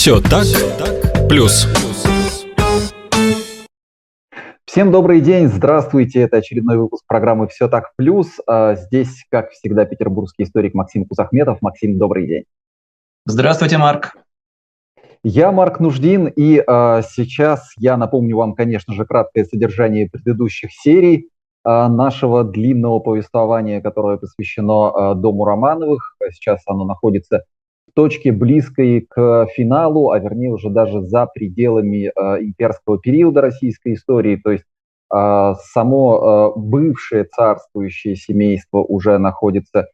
Все так, плюс. Всем добрый день, здравствуйте, это очередной выпуск программы «Все так плюс». Здесь, как всегда, петербургский историк Максим Кузахметов. Максим, добрый день. Здравствуйте, Марк. Я Марк Нуждин, и сейчас я напомню вам, конечно же, краткое содержание предыдущих серий нашего длинного повествования, которое посвящено дому Романовых. Сейчас оно находится в точке, близкой к финалу, а вернее уже даже за пределами имперского периода российской истории. То есть само бывшее царствующее семейство уже находится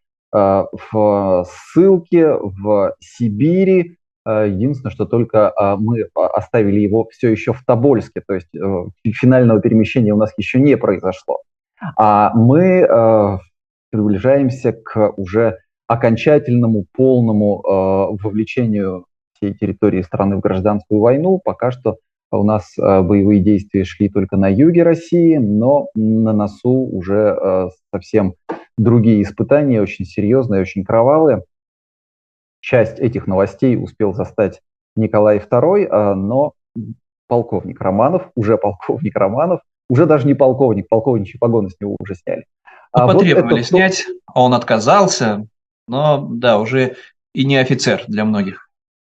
в ссылке в Сибири. Единственное, что только мы оставили его все еще в Тобольске, то есть финального перемещения у нас еще не произошло. А мы приближаемся к уже окончательному, полному вовлечению всей территории страны в гражданскую войну. Пока что у нас боевые действия шли только на юге России, но на носу уже совсем другие испытания, очень серьезные, очень кровавые. Часть этих новостей успел застать Николай II, но полковник Романов, уже даже не полковник, полковничьи погоны с него уже сняли. Потребовали снять, он отказался, но да, уже и не офицер для многих.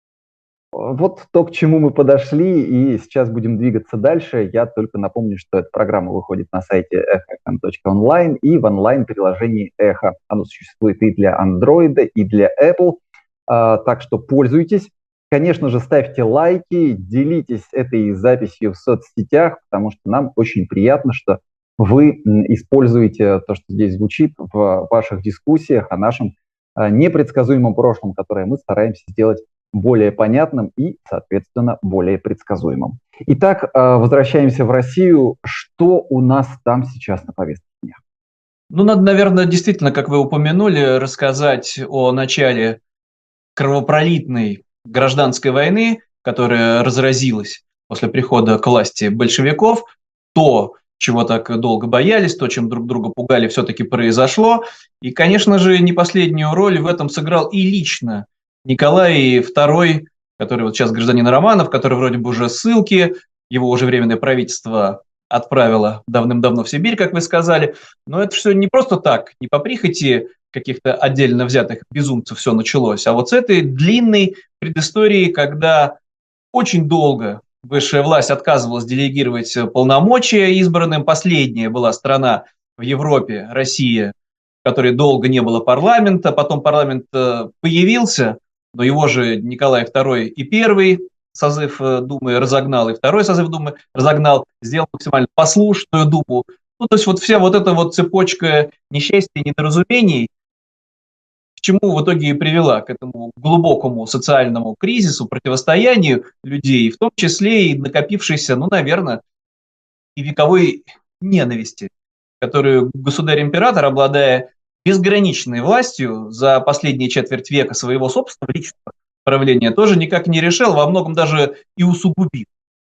Вот то, к чему мы подошли, и сейчас будем двигаться дальше. Я только напомню, что эта программа выходит на сайте echo.online и в онлайн-приложении Echo. Оно существует и для Android, и для Apple. Так что пользуйтесь. Конечно же, ставьте лайки, делитесь этой записью в соцсетях, потому что нам очень приятно, что вы используете то, что здесь звучит в ваших дискуссиях о нашем непредсказуемом прошлом, которое мы стараемся сделать более понятным и, соответственно, более предсказуемым. Итак, возвращаемся в Россию. Что у нас там сейчас на повестке дня? Надо, наверное, действительно, как вы упомянули, рассказать о начале кровопролитной гражданской войны, которая разразилась после прихода к власти большевиков. То, чего так долго боялись, то, чем друг друга пугали, все-таки произошло. И, конечно же, не последнюю роль в этом сыграл и лично Николай II, который вот сейчас гражданин Романов, который вроде бы уже в ссылке, его уже временное правительство отправило давным-давно в Сибирь, как вы сказали. Но это все не просто так, не по прихоти каких-то отдельно взятых безумцев все началось, а вот с этой длинной предыстории, когда очень долго высшая власть отказывалась делегировать полномочия избранным. Последняя была страна в Европе, Россия, в которой долго не было парламента, потом парламент появился, но его же Николай II и первый созыв Думы разогнал, и второй созыв Думы разогнал, сделал максимально послушную Думу. То есть вот вся вот эта вот цепочка несчастья, недоразумений, к чему в итоге и привела, к этому глубокому социальному кризису, противостоянию людей, в том числе и накопившейся, наверное, и вековой ненависти, которую государь-император, обладая безграничной властью за последние четверть века своего собственного личного правления, тоже никак не решил, во многом даже и усугубил.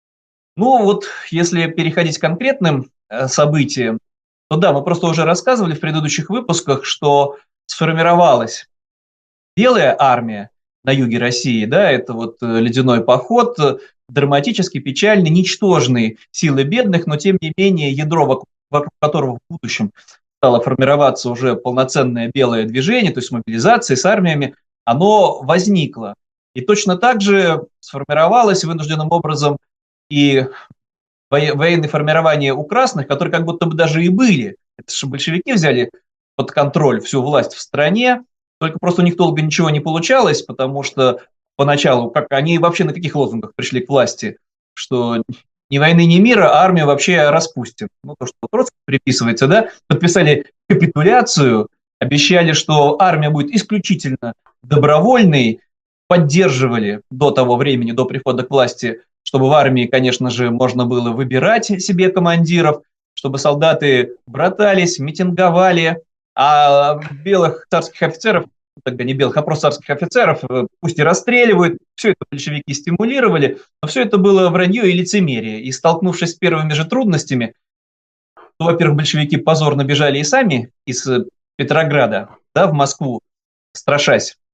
Если переходить к конкретным событиям, то да, мы просто уже рассказывали в предыдущих выпусках, что сформировалась Белая армия на юге России, да, это вот ледяной поход, драматически печальный, ничтожный силы бедных, но тем не менее ядро, вокруг которого в будущем стало формироваться уже полноценное белое движение, то есть мобилизация с армиями, оно возникло. И точно так же сформировалось вынужденным образом и военные формирования у красных, которые как будто бы даже и были. Это же большевики взяли под контроль всю власть в стране, только просто у них долго ничего не получалось, потому что поначалу, они вообще на каких лозунгах пришли к власти, что ни войны, ни мира, а армию вообще распустим. То, что Троцкий приписывается, да, подписали капитуляцию, обещали, что армия будет исключительно добровольной, поддерживали до того времени, до прихода к власти, чтобы в армии, конечно же, можно было выбирать себе командиров, чтобы солдаты братались, митинговали, а белых царских офицеров, тогда не белых, а просто царских офицеров, пусть и расстреливают, все это большевики стимулировали, но все это было вранье и лицемерие. И столкнувшись с первыми же трудностями, то, во-первых, большевики позорно бежали и сами из Петрограда, да, в Москву, страшась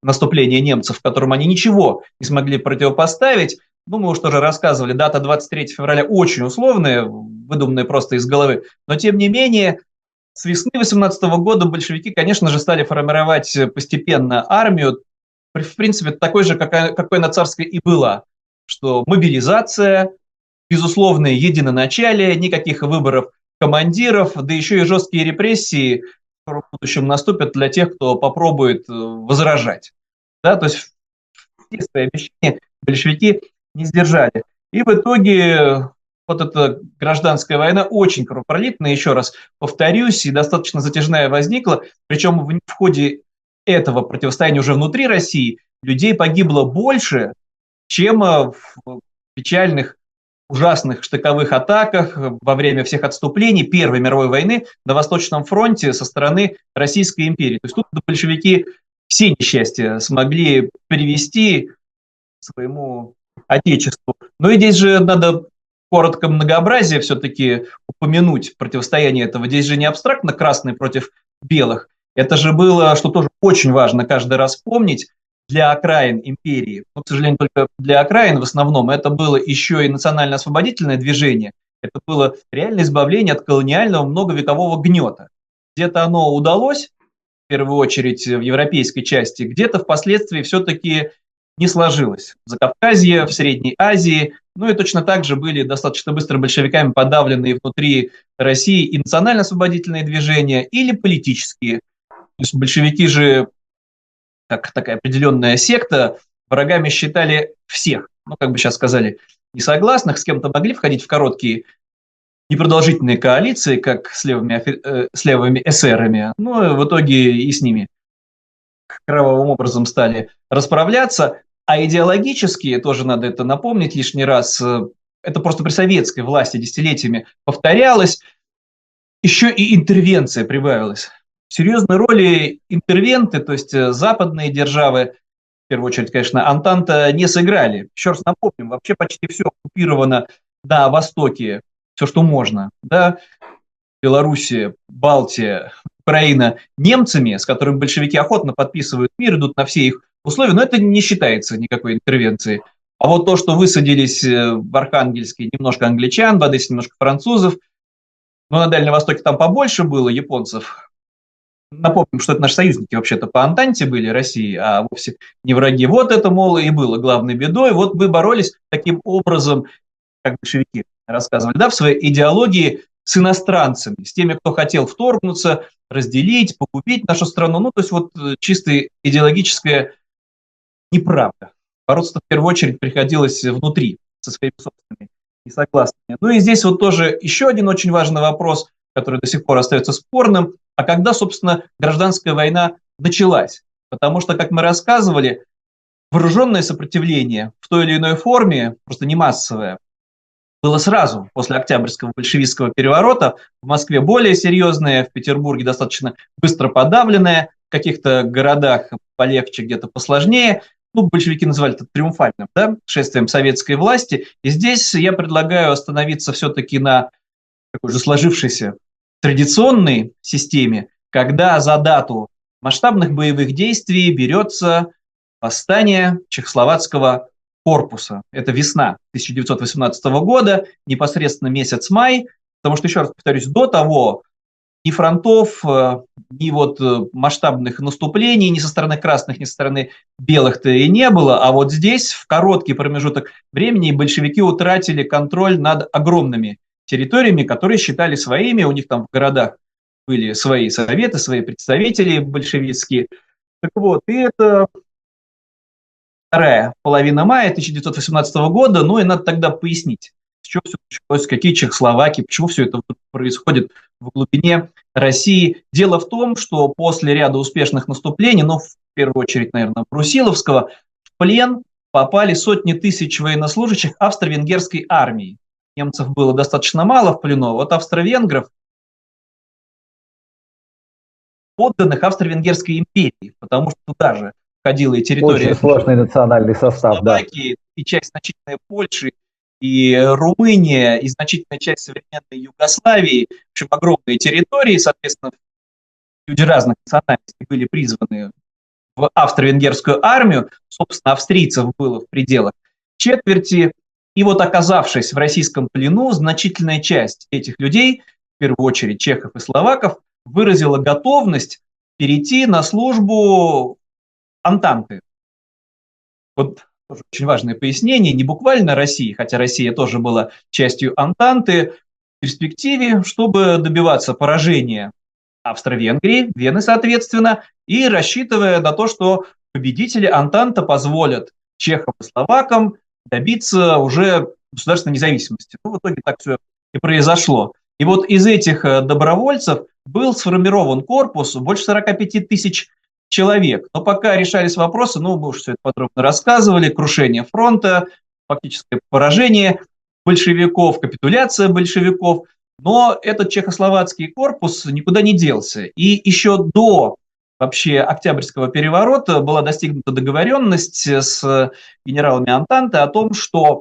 наступления немцев, которым они ничего не смогли противопоставить. Ну, мы уже тоже рассказывали, дата 23 февраля очень условная, выдуманная просто из головы, но тем не менее с весны 18 года большевики, конечно же, стали формировать постепенно армию, в принципе, такой же, какой на царской и была, что мобилизация, безусловное единоначалие, никаких выборов командиров, да еще и жесткие репрессии в будущем наступят для тех, кто попробует возражать. Да, то есть все свои обещания большевики не сдержали. И в итоге вот эта гражданская война очень кровопролитная, еще раз повторюсь, и достаточно затяжная возникла, причем в ходе этого противостояния уже внутри России людей погибло больше, чем в печальных, ужасных штыковых атаках во время всех отступлений Первой мировой войны на Восточном фронте со стороны Российской империи. То есть тут большевики все несчастья смогли привести к своему отечеству. Но и здесь же надо коротко многообразие все-таки упомянуть противостояние этого. Здесь же не абстрактно красные против белых. Это же было, что тоже очень важно каждый раз помнить, для окраин империи, но, к сожалению, только для окраин в основном, это было еще и национально-освободительное движение, это было реальное избавление от колониального многовекового гнета. Где-то оно удалось, в первую очередь в европейской части, где-то впоследствии все-таки не сложилось. В Закавказье, в Средней Азии, ну и точно так же были достаточно быстро большевиками подавлены внутри России и национально-освободительные движения, или политические. То есть большевики же, как такая определенная секта, врагами считали всех, ну, как бы сейчас сказали, несогласных, с кем-то могли входить в короткие непродолжительные коалиции, как с левыми эсерами, но в итоге и с ними кровавым образом стали расправляться, а идеологически, тоже надо это напомнить лишний раз, это просто при советской власти десятилетиями повторялось, еще и интервенция прибавилась. Серьезной роли интервенты, то есть западные державы, в первую очередь, конечно, Антанта, не сыграли. Еще раз напомним, вообще почти все оккупировано на Востоке, все, что можно, да, Белоруссия, Балтия, Украина, немцами, с которыми большевики охотно подписывают мир, идут на все их условия, но это не считается никакой интервенцией. А вот то, что высадились в Архангельске немножко англичан, в Одессе немножко французов, но на Дальнем Востоке там побольше было японцев. Напомним, что это наши союзники вообще-то по Антанте были, России, а вовсе не враги. Вот это, мол, и было главной бедой. Вот вы боролись таким образом, как большевики рассказывали, да, в своей идеологии с иностранцами, с теми, кто хотел вторгнуться, разделить, погубить нашу страну. Ну, то есть вот чисто идеологическая неправда. Бороться в первую очередь приходилось внутри, со своими собственными несогласными. Ну и здесь вот тоже еще один очень важный вопрос, который до сих пор остается спорным. А когда, собственно, гражданская война началась? Потому что, как мы рассказывали, вооруженное сопротивление в той или иной форме, просто не массовое, было сразу после Октябрьского большевистского переворота. В Москве более серьезное, в Петербурге достаточно быстро подавленное, в каких-то городах полегче, где-то посложнее. Ну, большевики называли это триумфальным, да, шествием советской власти. И здесь я предлагаю остановиться все-таки на такой же сложившейся традиционной системе, когда за дату масштабных боевых действий берется восстание Чехословацкого корпуса. Это весна 1918 года, непосредственно месяц май, потому что, еще раз повторюсь, до того ни фронтов, ни вот масштабных наступлений ни со стороны красных, ни со стороны белых-то и не было, а вот здесь в короткий промежуток времени большевики утратили контроль над огромными территориями, которые считали своими, у них там в городах были свои советы, свои представители большевистские. Так вот, и это вторая половина мая 1918 года, ну и надо тогда пояснить, с чего все началось, какие чехословаки, почему все это происходит в глубине России. Дело в том, что после ряда успешных наступлений, ну, в первую очередь, наверное, Брусиловского, в плен попали сотни тысяч военнослужащих австро-венгерской армии. Немцев было достаточно мало в плену, вот австро-венгров, подданных Австро-Венгерской империи, потому что туда же входила и территория... Очень сложный национальный состав, Словакии, да. И часть значительной Польши, и Румыния, и значительная часть современной Югославии, в общем, огромные территории, соответственно, люди разных национальностей были призваны в австро-венгерскую армию, собственно, австрийцев было в пределах четверти. И вот оказавшись в российском плену, значительная часть этих людей, в первую очередь чехов и словаков, выразила готовность перейти на службу Антанты. Вот тоже очень важное пояснение, не буквально России, хотя Россия тоже была частью Антанты, в перспективе, чтобы добиваться поражения Австро-Венгрии, Вены, соответственно, и рассчитывая на то, что победители Антанта позволят чехам и словакам добиться уже государственной независимости. Ну, в итоге так все и произошло. И вот из этих добровольцев был сформирован корпус больше 45 тысяч человек. Но пока решались вопросы, ну, мы уже все это подробно рассказывали, крушение фронта, фактическое поражение большевиков, капитуляция большевиков, но этот чехословацкий корпус никуда не делся. И еще до вообще Октябрьского переворота была достигнута договоренность с генералами Антанты о том, что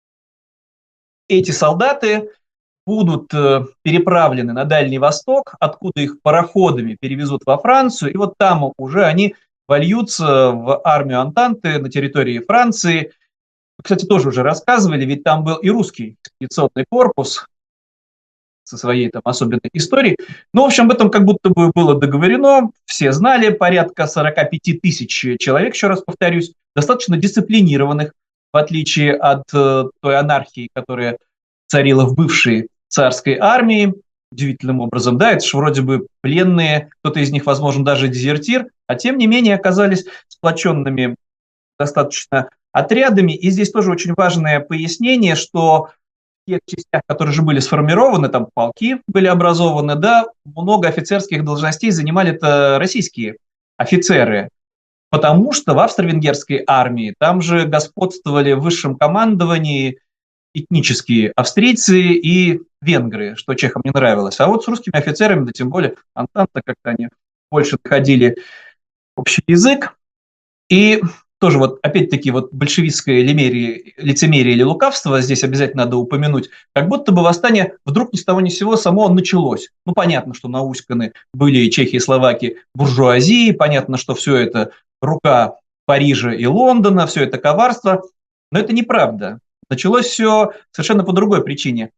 эти солдаты будут переправлены на Дальний Восток, откуда их пароходами перевезут во Францию, и вот там уже они вольются в армию Антанты на территории Франции. Кстати, тоже уже рассказывали, ведь там был и русский экспедиционный корпус со своей там особенной историей. Ну, в общем, об этом как будто бы было договорено, все знали, порядка 45 тысяч человек, еще раз повторюсь, достаточно дисциплинированных, в отличие от той анархии, которая царила в бывшей царской армии, удивительным образом, да, это же вроде бы пленные, кто-то из них, возможно, даже дезертир, а тем не менее оказались сплоченными достаточно отрядами, и здесь тоже очень важное пояснение, что в тех частях, которые же были сформированы, там полки были образованы, да, много офицерских должностей занимали это российские офицеры, потому что в австро-венгерской армии там же господствовали в высшем командовании этнические австрийцы и венгры, что чехам не нравилось. А вот с русскими офицерами, да тем более Антанта, как-то они больше находили общий язык. И тоже вот опять-таки вот большевистское лицемерие или лукавство здесь обязательно надо упомянуть, как будто бы восстание вдруг ни с того ни с сего само началось. Ну, понятно, что науськаны были чехи и словаки буржуазии, понятно, что все это рука Парижа и Лондона, все это коварство, но это неправда. Началось все совершенно по другой причине.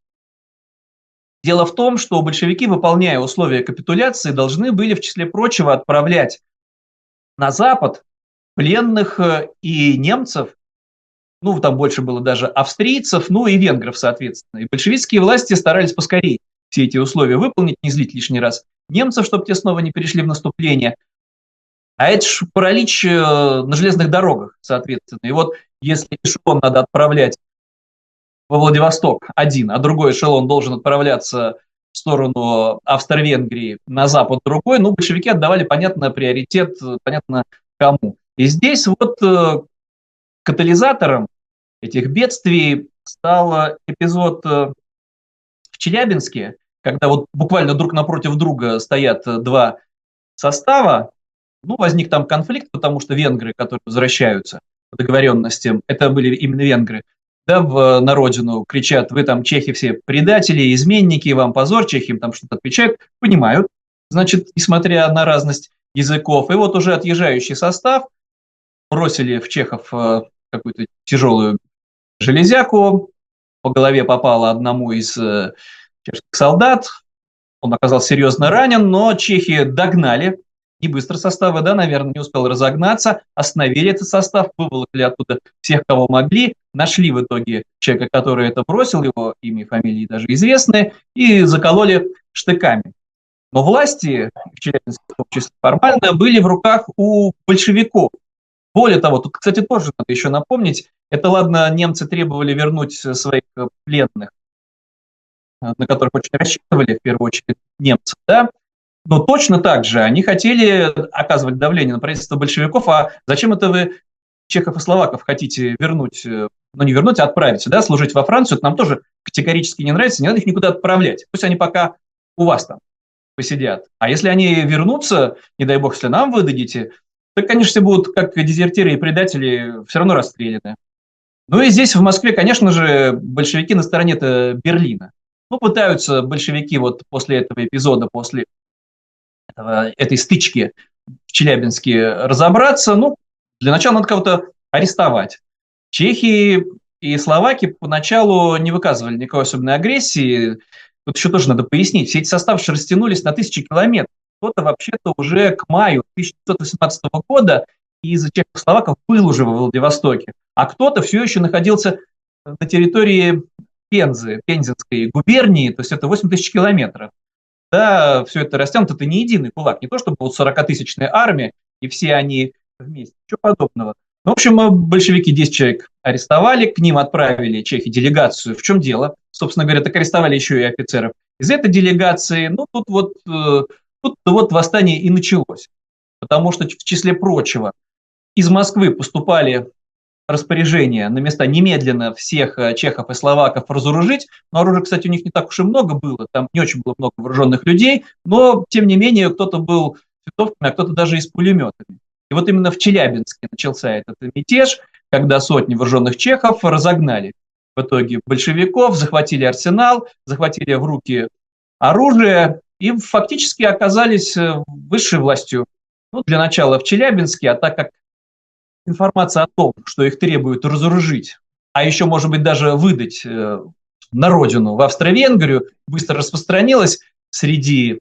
Дело в том, что большевики, выполняя условия капитуляции, должны были, в числе прочего, отправлять на Запад пленных и немцев, ну, там больше было даже австрийцев, ну, и венгров, соответственно. И большевистские власти старались поскорее все эти условия выполнить, не злить лишний раз немцев, чтобы те снова не перешли в наступление. А это же паралич на железных дорогах, соответственно. И вот если эшелон надо отправлять во Владивосток один, а другой эшелон должен отправляться в сторону Австро-Венгрии, на запад другой, ну, большевики отдавали, понятно, приоритет, понятно, кому. И здесь вот катализатором этих бедствий стал эпизод в Челябинске, когда вот буквально друг напротив друга стоят два состава. Ну, возник там конфликт, потому что венгры, которые возвращаются по договоренностям, это были именно венгры, да, на родину кричат: вы там, чехи, все предатели, изменники, вам позор, чехи им там что-то отвечают, понимают, значит, несмотря на разность языков. И вот уже отъезжающий состав бросили в чехов какую-то тяжелую железяку, по голове попало одному из чешских солдат, он оказался серьезно ранен, но чехи догнали, не быстро составы, да, наверное, не успел разогнаться, остановили этот состав, выволокли оттуда всех, кого могли, нашли в итоге человека, который это бросил, его имя и фамилии даже известны, и закололи штыками. Но власти, в Челябинске в том числе формально, были в руках у большевиков. Более того, тут, кстати, тоже надо еще напомнить, это ладно, немцы требовали вернуть своих пленных, на которых очень рассчитывали, в первую очередь, немцы, да, но точно так же они хотели оказывать давление на правительство большевиков, а зачем это вы чехов и словаков хотите вернуть, ну не вернуть, а отправить, да, служить во Францию, это нам тоже категорически не нравится, не надо их никуда отправлять, пусть они пока у вас там посидят. А если они вернутся, не дай бог, если нам выдадите, то, конечно, все будут как дезертиры и предатели все равно расстреляны. Ну и здесь в Москве, конечно же, большевики на стороне-то Берлина. Ну, пытаются большевики вот после этого эпизода, после этой стычки в Челябинске разобраться. Ну, для начала надо кого-то арестовать. Чехи и словаки поначалу не выказывали никакой особенной агрессии. Тут еще тоже надо пояснить. Все эти составы растянулись на тысячи километров. Кто-то вообще-то уже к маю 1918 года из чехов и словаков был уже во Владивостоке, а кто-то все еще находился на территории Пензы, Пензенской губернии, то есть это 8 тысяч километров. Да, все это растянуто, это не единый кулак, не то чтобы вот 40-тысячная армия, и все они вместе, ничего подобного. Ну, в общем, большевики 10 человек арестовали, к ним отправили чехи делегацию. В чем дело? Собственно говоря, так арестовали еще и офицеров из этой делегации. Ну, тут вот восстание и началось. Потому что, в числе прочего, из Москвы поступали распоряжения на места немедленно всех чехов и словаков разоружить. Но оружия, кстати, у них не так уж и много было, там не очень было много вооруженных людей, но, тем не менее, кто-то был с винтовками, а кто-то даже и с пулеметами. И вот именно в Челябинске начался этот мятеж, когда сотни вооруженных чехов разогнали в итоге большевиков, захватили арсенал, захватили в руки оружие и фактически оказались высшей властью. Ну, для начала в Челябинске, а так как информация о том, что их требуют разоружить, а еще, может быть, даже выдать на родину, в Австро-Венгрию, быстро распространилась среди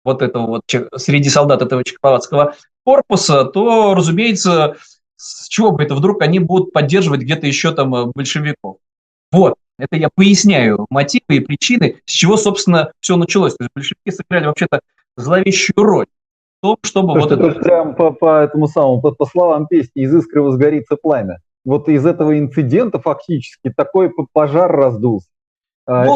среди солдат этого чехословацкого корпуса, то, разумеется, с чего бы это вдруг они будут поддерживать где-то еще там большевиков. Вот, это я поясняю мотивы и причины, с чего, собственно, все началось. То есть большевики сыграли вообще-то зловещую роль в том, чтобы Слушайте, вот это... прям по этому самому, по словам песни «Из искры возгорится пламя». Вот из этого инцидента фактически такой пожар раздулся. Но,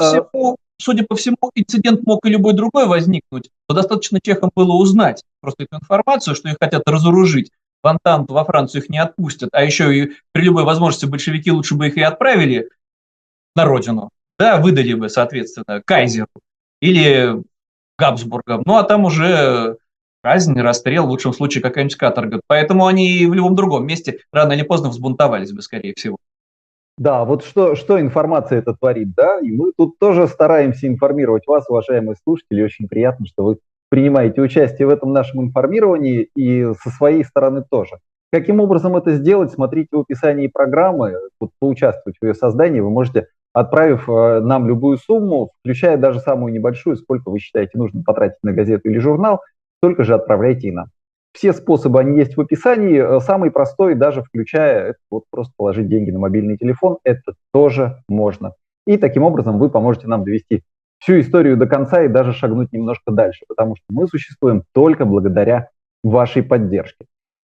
судя по всему, инцидент мог и любой другой возникнуть, но достаточно чехам было узнать просто эту информацию, что их хотят разоружить. В Антанту, во Францию их не отпустят, а еще и при любой возможности большевики лучше бы их и отправили на родину, да, выдали бы, соответственно, кайзеру или Габсбургам, ну а там уже казнь, расстрел, в лучшем случае какая-нибудь каторга. Поэтому они в любом другом месте рано или поздно взбунтовались бы, скорее всего. Да, вот что информация это творит, да, и мы тут тоже стараемся информировать вас, уважаемые слушатели, очень приятно, что вы принимаете участие в этом нашем информировании и со своей стороны тоже. Каким образом это сделать, смотрите в описании программы, вот, поучаствовать в ее создании вы можете, отправив нам любую сумму, включая даже самую небольшую, сколько вы считаете нужно потратить на газету или журнал, столько же отправляйте и нам. Все способы, они есть в описании. Самый простой, даже включая, это вот просто положить деньги на мобильный телефон, это тоже можно. И таким образом вы поможете нам довести всю историю до конца и даже шагнуть немножко дальше, потому что мы существуем только благодаря вашей поддержке.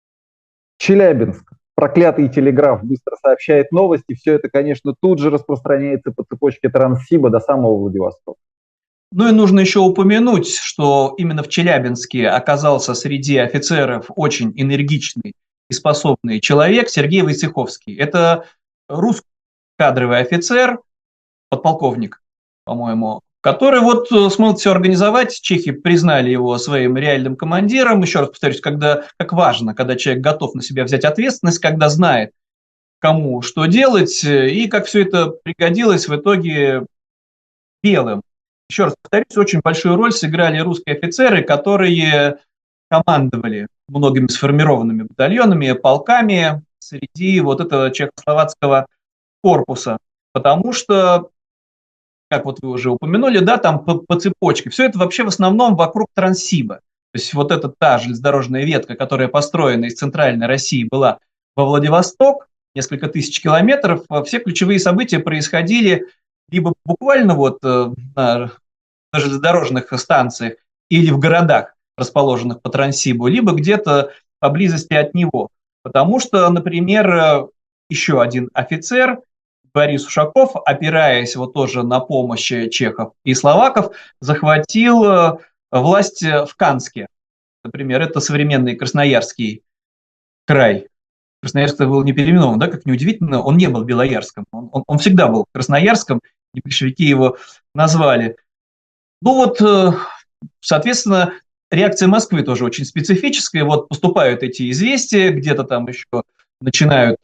Челябинск. Проклятый телеграф быстро сообщает новости. Все это, конечно, тут же распространяется по цепочке Транссиба до самого Владивостока. Ну и нужно еще упомянуть, что именно в Челябинске оказался среди офицеров очень энергичный и способный человек Сергей Войцеховский. Это русский кадровый офицер, подполковник, по-моему, который вот смог все организовать. Чехи признали его своим реальным командиром. Еще раз повторюсь, как важно, когда человек готов на себя взять ответственность, когда знает, кому что делать, и как все это пригодилось в итоге белым. Еще раз повторюсь, очень большую роль сыграли русские офицеры, которые командовали многими сформированными батальонами, полками среди вот этого чехословацкого корпуса. Потому что, как вот вы уже упомянули, да, там по цепочке. Все это вообще в основном вокруг Транссиба. То есть вот эта та железнодорожная ветка, которая построена из центральной России, была во Владивосток, несколько тысяч километров. Все ключевые события происходили либо буквально вот на железнодорожных станциях или в городах, расположенных по Транссибу, либо где-то поблизости от него. Потому что, например, еще один офицер, Борис Ушаков, опираясь вот тоже на помощь чехов и словаков, захватил власть в Канске. Например, это современный Красноярский край. Красноярск был не переименован, да, как неудивительно, он не был Белоярском, он всегда был Красноярском, и большевики его назвали. Ну вот, соответственно, реакция Москвы тоже очень специфическая. Вот поступают эти известия, где-то там еще начинают,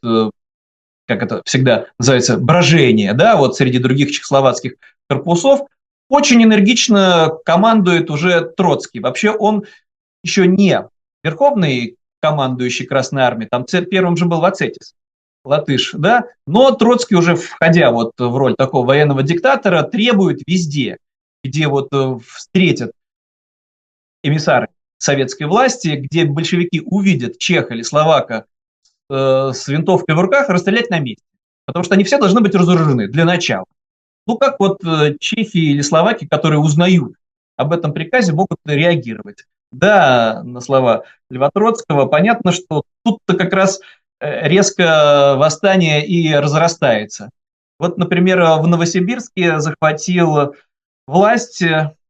как это всегда называется, брожение, да, вот среди других чехословацких корпусов. Очень энергично командует уже Троцкий. Вообще он еще не верховный командующий Красной Армией, там первым же был Вацетис, латыш, да, но Троцкий уже, входя вот в роль такого военного диктатора, требует везде, где вот встретят эмиссары советской власти, где большевики увидят чеха или словака с винтовкой в руках, расстрелять на месте. Потому что они все должны быть разоружены для начала. Ну, как вот чехи или словаки, которые узнают об этом приказе, могут реагировать. Да, на слова Льва Троцкого, понятно, что тут-то как раз резко восстание и разрастается. Вот, например, в Новосибирске захватили власть,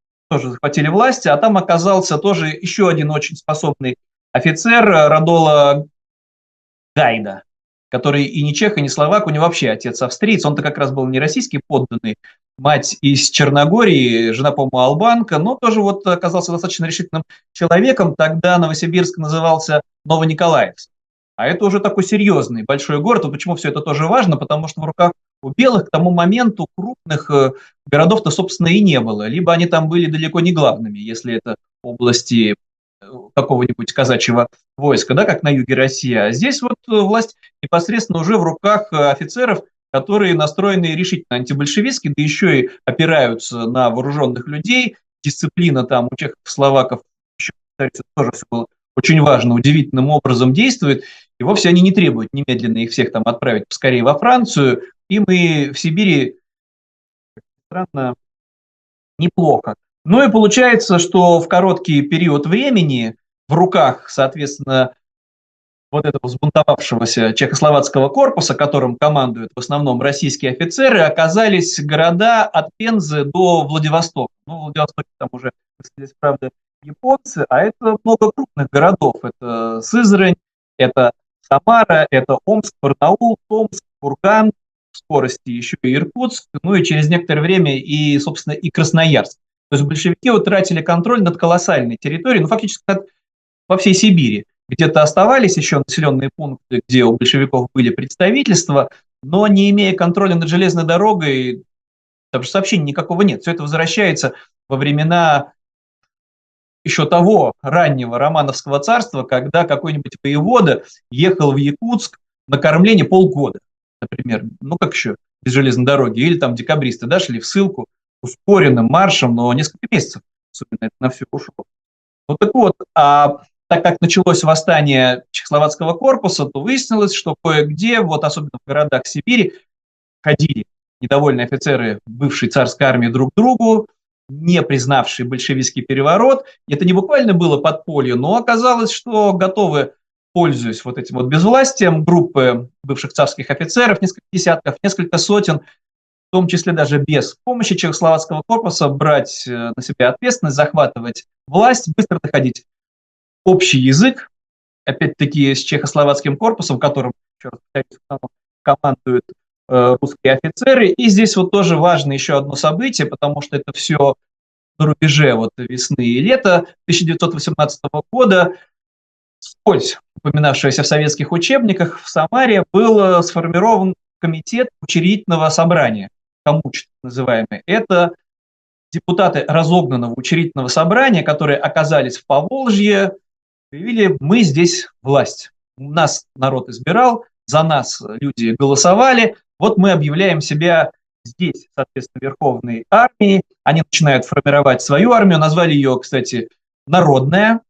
а там оказался тоже еще один очень способный офицер Радола Гайда, который и не чех, и не словак, у него вообще отец австриец, он-то как раз был не российский подданный, мать из Черногории, жена, по-моему, албанка, но тоже вот оказался достаточно решительным человеком, тогда Новосибирск назывался Новониколаевск. А это уже такой серьезный большой город. Вот почему все это тоже важно, потому что в руках у белых к тому моменту крупных городов-то, собственно, и не было. Либо они там были далеко не главными, если это области какого-нибудь казачьего войска, да, как на юге России. А здесь вот власть непосредственно уже в руках офицеров, которые настроены решительно антибольшевистски, да еще и опираются на вооруженных людей. Дисциплина там у чехов, словаков, еще, повторюсь, тоже все было очень важно, удивительным образом действует, и вовсе они не требуют немедленно их всех там отправить поскорее во Францию. Им и в Сибири, странно, неплохо. Ну и получается, что в короткий период времени в руках, соответственно, вот этого взбунтовавшегося чехословацкого корпуса, которым командуют в основном российские офицеры, оказались города от Пензы до Владивостока. Ну, в Владивостоке там уже, правда, японцы, а это много крупных городов. Это Сызрань, это Самара, это Омск, Барнаул, Томск, Курган, в скорости еще и Иркутск, ну и через некоторое время и, собственно, и Красноярск. То есть большевики утратили контроль над колоссальной территорией, ну фактически во всей Сибири. Где-то оставались еще населенные пункты, где у большевиков были представительства, но не имея контроля над железной дорогой, там же сообщений никакого нет. Все это возвращается во времена еще того раннего Романовского царства, когда какой-нибудь воевода ехал в Якутск на кормление полгода, например. Ну как еще без железной дороги? Или там декабристы, да, шли в ссылку ускоренным маршем, но несколько месяцев, особенно это на все ушло. Ну так вот, так как началось восстание чехословацкого корпуса, то выяснилось, что кое-где, вот особенно в городах Сибири, ходили недовольные офицеры бывшей царской армии друг к другу, не признавшие большевистский переворот. Это не буквально было подполье, но оказалось, что готовы, пользуясь вот этим вот безвластием, группы бывших царских офицеров, несколько десятков, несколько сотен, в том числе даже без помощи чехословацкого корпуса, брать на себя ответственность, захватывать власть, быстро доходить общий язык, опять-таки с чехословацким корпусом, которым, еще раз повторюсь, командуют русские офицеры. И здесь вот тоже важно еще одно событие, потому что это все на рубеже вот весны и лета 1918 года. Вскользь упоминавшегося в советских учебниках, в Самаре был сформирован комитет учредительного собрания, комуч называемый. Это депутаты разогнанного учредительного собрания, которые оказались в Поволжье, заявили: мы здесь власть. Нас народ избирал, за нас люди голосовали, вот мы объявляем себя здесь, соответственно, Верховной армией. Они начинают формировать свою армию, назвали ее, кстати, Народная.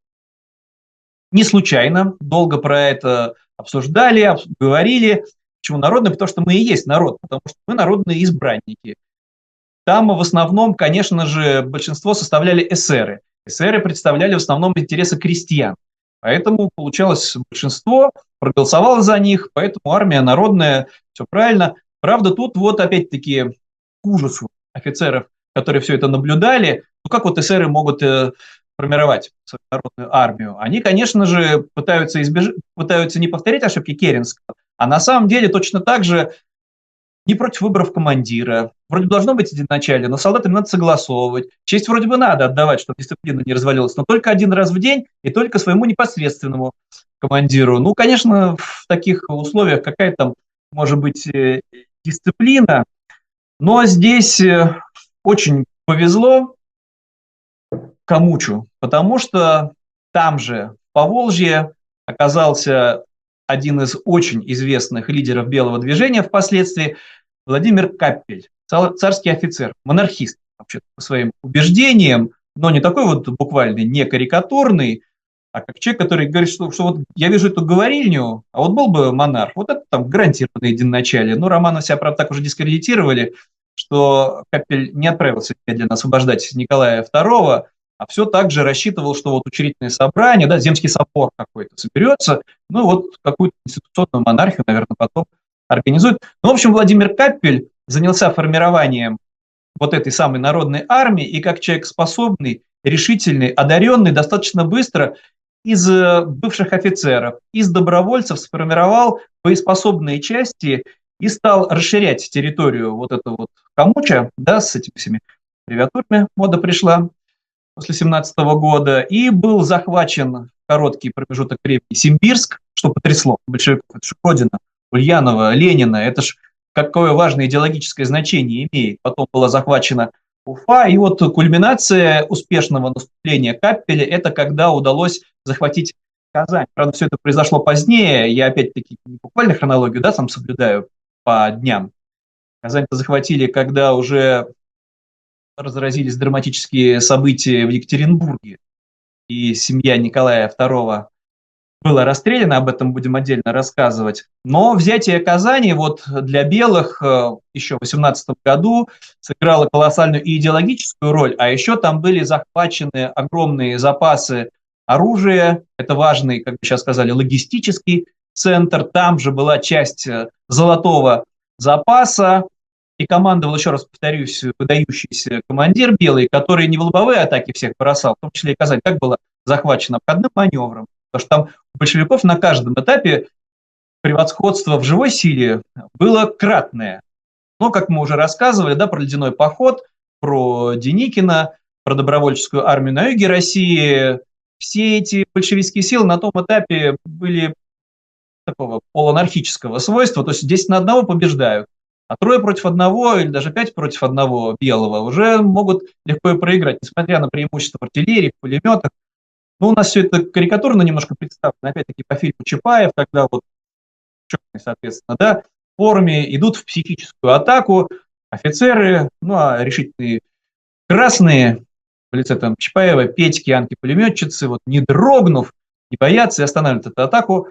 Не случайно, долго про это обсуждали, говорили. Почему народная? Потому что мы и есть народ, потому что мы народные избранники. Там в основном, конечно же, большинство составляли эсеры. Эсеры представляли в основном интересы крестьян. Поэтому получалось большинство, проголосовало за них, поэтому армия народная, все правильно. Правда, тут вот опять-таки к ужасу офицеров, которые все это наблюдали, ну как вот эсеры могут формировать свою народную армию? Они, конечно же, пытаются не повторять ошибки Керенского, а на самом деле точно так же не против выборов командира. Вроде должно быть единоначалие, но солдатам надо согласовывать. Честь вроде бы надо отдавать, чтобы дисциплина не развалилась, но только один раз в день и только своему непосредственному командиру. Ну, конечно, в таких условиях какая там может быть дисциплина, но здесь очень повезло Камучу, потому что там же, Поволжье оказался один из очень известных лидеров белого движения впоследствии, Владимир Каппель, царский офицер, монархист вообще по своим убеждениям, но не такой вот буквально не карикатурный, а как человек, который говорит, что вот я вижу эту говорильню, а вот был бы монарх, вот это там гарантированное единоначалие. Но Романова себя, правда, так уже дискредитировали, что Каппель не отправился немедленно освобождать Николая II, а все так же рассчитывал, что вот учредительное собрание, да, земский собор какой-то соберется, ну вот какую-то институционную монархию, наверное, потом организует. Ну, в общем, Владимир Каппель занялся формированием вот этой самой народной армии, и как человек способный, решительный, одаренный, достаточно быстро из бывших офицеров, из добровольцев сформировал боеспособные части и стал расширять территорию вот этого вот Камуча, да, с этими всеми аббревиатурами, мода пришла после 17 года, и был захвачен в короткий промежуток времени Симбирск, что потрясло большевиков, это же родина Ульянова, Ленина, это же какое важное идеологическое значение имеет. Потом была захвачена Уфа, и вот кульминация успешного наступления Каппеля – это когда удалось захватить Казань. Правда, все это произошло позднее, я опять-таки не буквально хронологию, да, сам соблюдаю по дням. Казань-то захватили, когда уже разразились драматические события в Екатеринбурге, и семья Николая II была расстреляна, об этом будем отдельно рассказывать. Но взятие Казани вот для белых еще в 18 году сыграло колоссальную и идеологическую роль, а еще там были захвачены огромные запасы оружия, это важный, как бы сейчас сказали, логистический центр, там же была часть золотого запаса, и командовал, еще раз повторюсь, выдающийся командир белый, который не в лобовые атаки всех бросал, в том числе и Казань, как было захвачено обходным маневром. Потому что там у большевиков на каждом этапе превосходство в живой силе было кратное. Но, как мы уже рассказывали, да, про ледяной поход, про Деникина, про добровольческую армию на юге России, все эти большевистские силы на том этапе были такого полуанархического свойства, то есть 10 на 1 побеждают, а 3 против 1 или даже 5 против 1 белого уже могут легко и проиграть, несмотря на преимущество артиллерии, пулеметов. Ну, у нас все это карикатурно немножко представлено, опять-таки по фильму Чапаев, когда вот черные, соответственно, да, в форме идут в психическую атаку, офицеры, ну, а решительные красные, в лице там Чапаева, Петьки, Анки-пулеметчицы, вот не дрогнув, не боятся и останавливают эту атаку.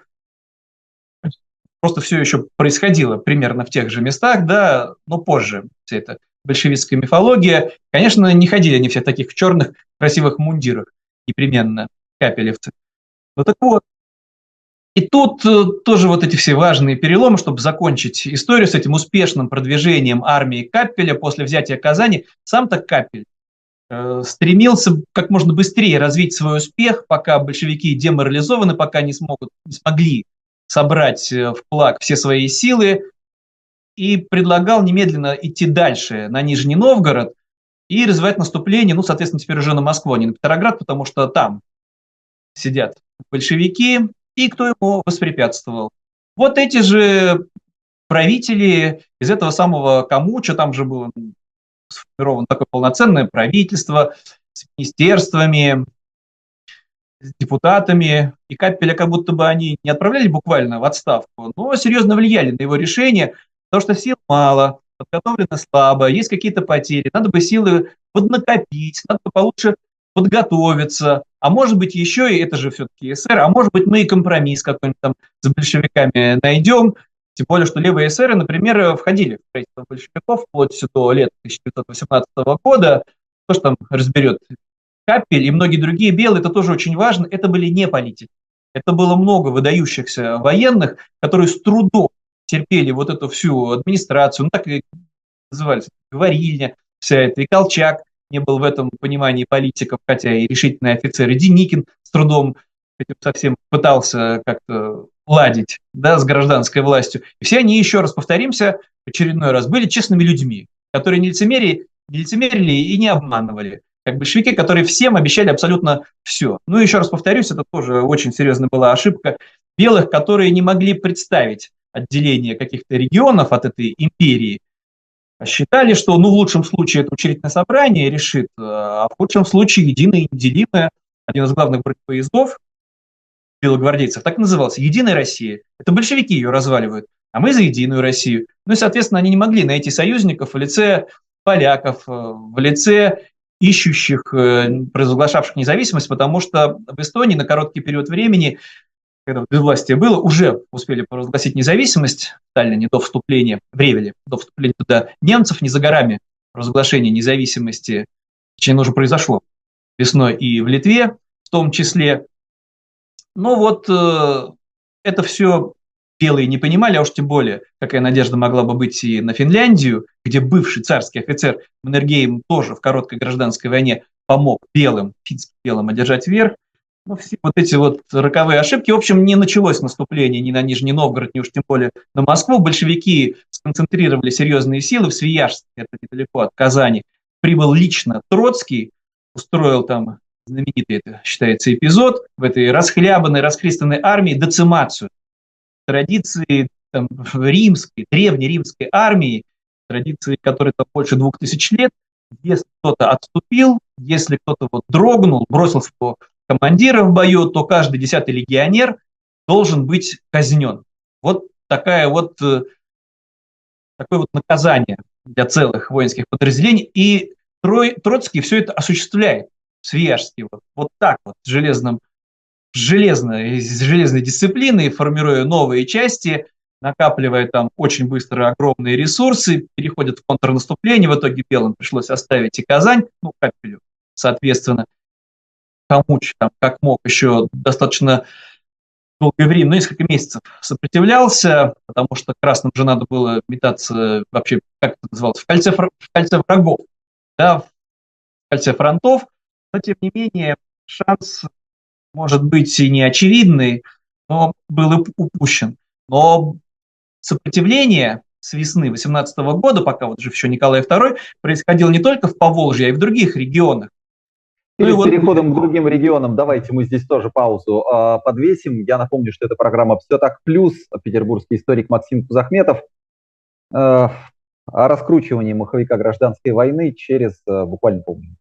Просто все еще происходило примерно в тех же местах, да, но позже вся эта большевистская мифология. Конечно, не ходили они все в таких черных красивых мундирах, непременно капелевцы. Ну так вот, и тут тоже вот эти все важные переломы, чтобы закончить историю с этим успешным продвижением армии Каппеля после взятия Казани. Сам-то Каппель стремился как можно быстрее развить свой успех, пока большевики деморализованы, пока не смогли собрать в кулак все свои силы, и предлагал немедленно идти дальше на Нижний Новгород и развивать наступление, ну, соответственно, теперь уже на Москву, а не на Петроград, потому что там сидят большевики, и кто ему воспрепятствовал? Вот эти же правители из этого самого Камуча, там же было сформировано такое полноценное правительство с министерствами, с депутатами, и Каппеля как будто бы они не отправляли буквально в отставку, но серьезно влияли на его решение, потому что сил мало, подготовлено слабо, есть какие-то потери, надо бы силы поднакопить, надо бы получше подготовиться, а может быть еще, и это же все-таки СССР, а может быть мы и компромисс какой-нибудь там с большевиками найдем, тем более, что левые эсеры, например, входили в правительство большевиков вплоть до лета 1918 года, кто ж там разберет Каппель и многие другие белые, это тоже очень важно, это были не политики. Это было много выдающихся военных, которые с трудом терпели вот эту всю администрацию, ну так и назывались, говорильня вся эта, и Колчак не был в этом понимании политиков, хотя и решительный офицер, и Деникин с трудом этим совсем пытался как-то ладить, да, с гражданской властью. И все они, еще раз повторимся, в очередной раз, были честными людьми, которые не лицемерили и не обманывали, как большевики, которые всем обещали абсолютно все. Ну, еще раз повторюсь, это тоже очень серьезная была ошибка белых, которые не могли представить отделение каких-то регионов от этой империи, считали, что, ну, в лучшем случае это учредительное собрание решит, а в худшем случае единое и неделимое, один из главных бронепоездов, белогвардейцев, так и назывался «Единая Россия». Это большевики ее разваливают, а мы за Единую Россию. Ну и, соответственно, они не могли найти союзников в лице поляков, в лице ищущих, провозглашавших независимость, потому что в Эстонии на короткий период времени, когда безвластие было, уже успели провозгласить независимость в Таллине до вступления, в Ревеле, до вступления туда немцев, не за горами провозглашение независимости, точнее, оно уже произошло весной и в Литве в том числе. Но вот это все белые не понимали, а уж тем более, какая надежда могла бы быть и на Финляндию, где бывший царский офицер Маннергейм тоже в короткой гражданской войне помог белым, финским белым одержать верх. Но все вот эти вот роковые ошибки, в общем, не началось наступление ни на Нижний Новгород, ни уж тем более на Москву. Большевики сконцентрировали серьезные силы в Свияжске, это недалеко от Казани. Прибыл лично Троцкий, устроил там знаменитый, это считается, эпизод в этой расхлябанной, расхристанной армии децимацию. Традиции там, римской, древнеримской армии, традиции, которые там больше 2000 лет, если кто-то отступил, если кто-то вот дрогнул, бросился по командира в бою, то каждый 10-й легионер должен быть казнен. Вот такое вот наказание для целых воинских подразделений. И Троцкий все это осуществляет в Свияжске. Вот так вот, с железной дисциплиной, формируя новые части, накапливая там очень быстро огромные ресурсы, переходят в контрнаступление. В итоге белым пришлось оставить и Казань, ну, Капелю, соответственно. Хамуч там, как мог, еще достаточно долгое время, несколько месяцев сопротивлялся, потому что красным же надо было метаться вообще, как это называлось, в кольце врагов, да, в кольце фронтов, но тем не менее шанс, может быть, и не очевидный, но был упущен. Но сопротивление с весны 18 года, пока вот жив еще Николай II, происходило не только в Поволжье, а и в других регионах. Перед переходом к другим регионам давайте мы здесь тоже паузу подвесим. Я напомню, что это программа «Все так плюс». Петербургский историк Максим Кузахметов о раскручивании маховика гражданской войны через буквально полминуты.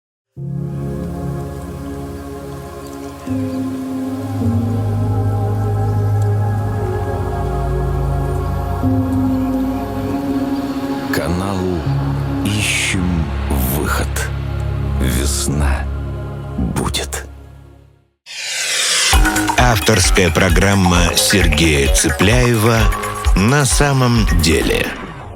Канал «Ищем выход». Весна будет. Авторская программа Сергея Цыпляева «На самом деле».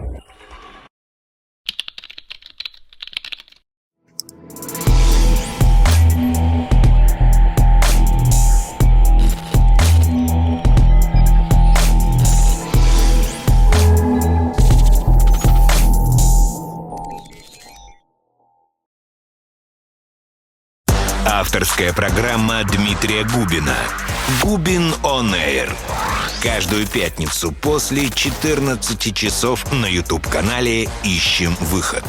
Авторская программа Дмитрия Губина «Губин On Air». Каждую пятницу после 14 часов на YouTube-канале «Ищем выход».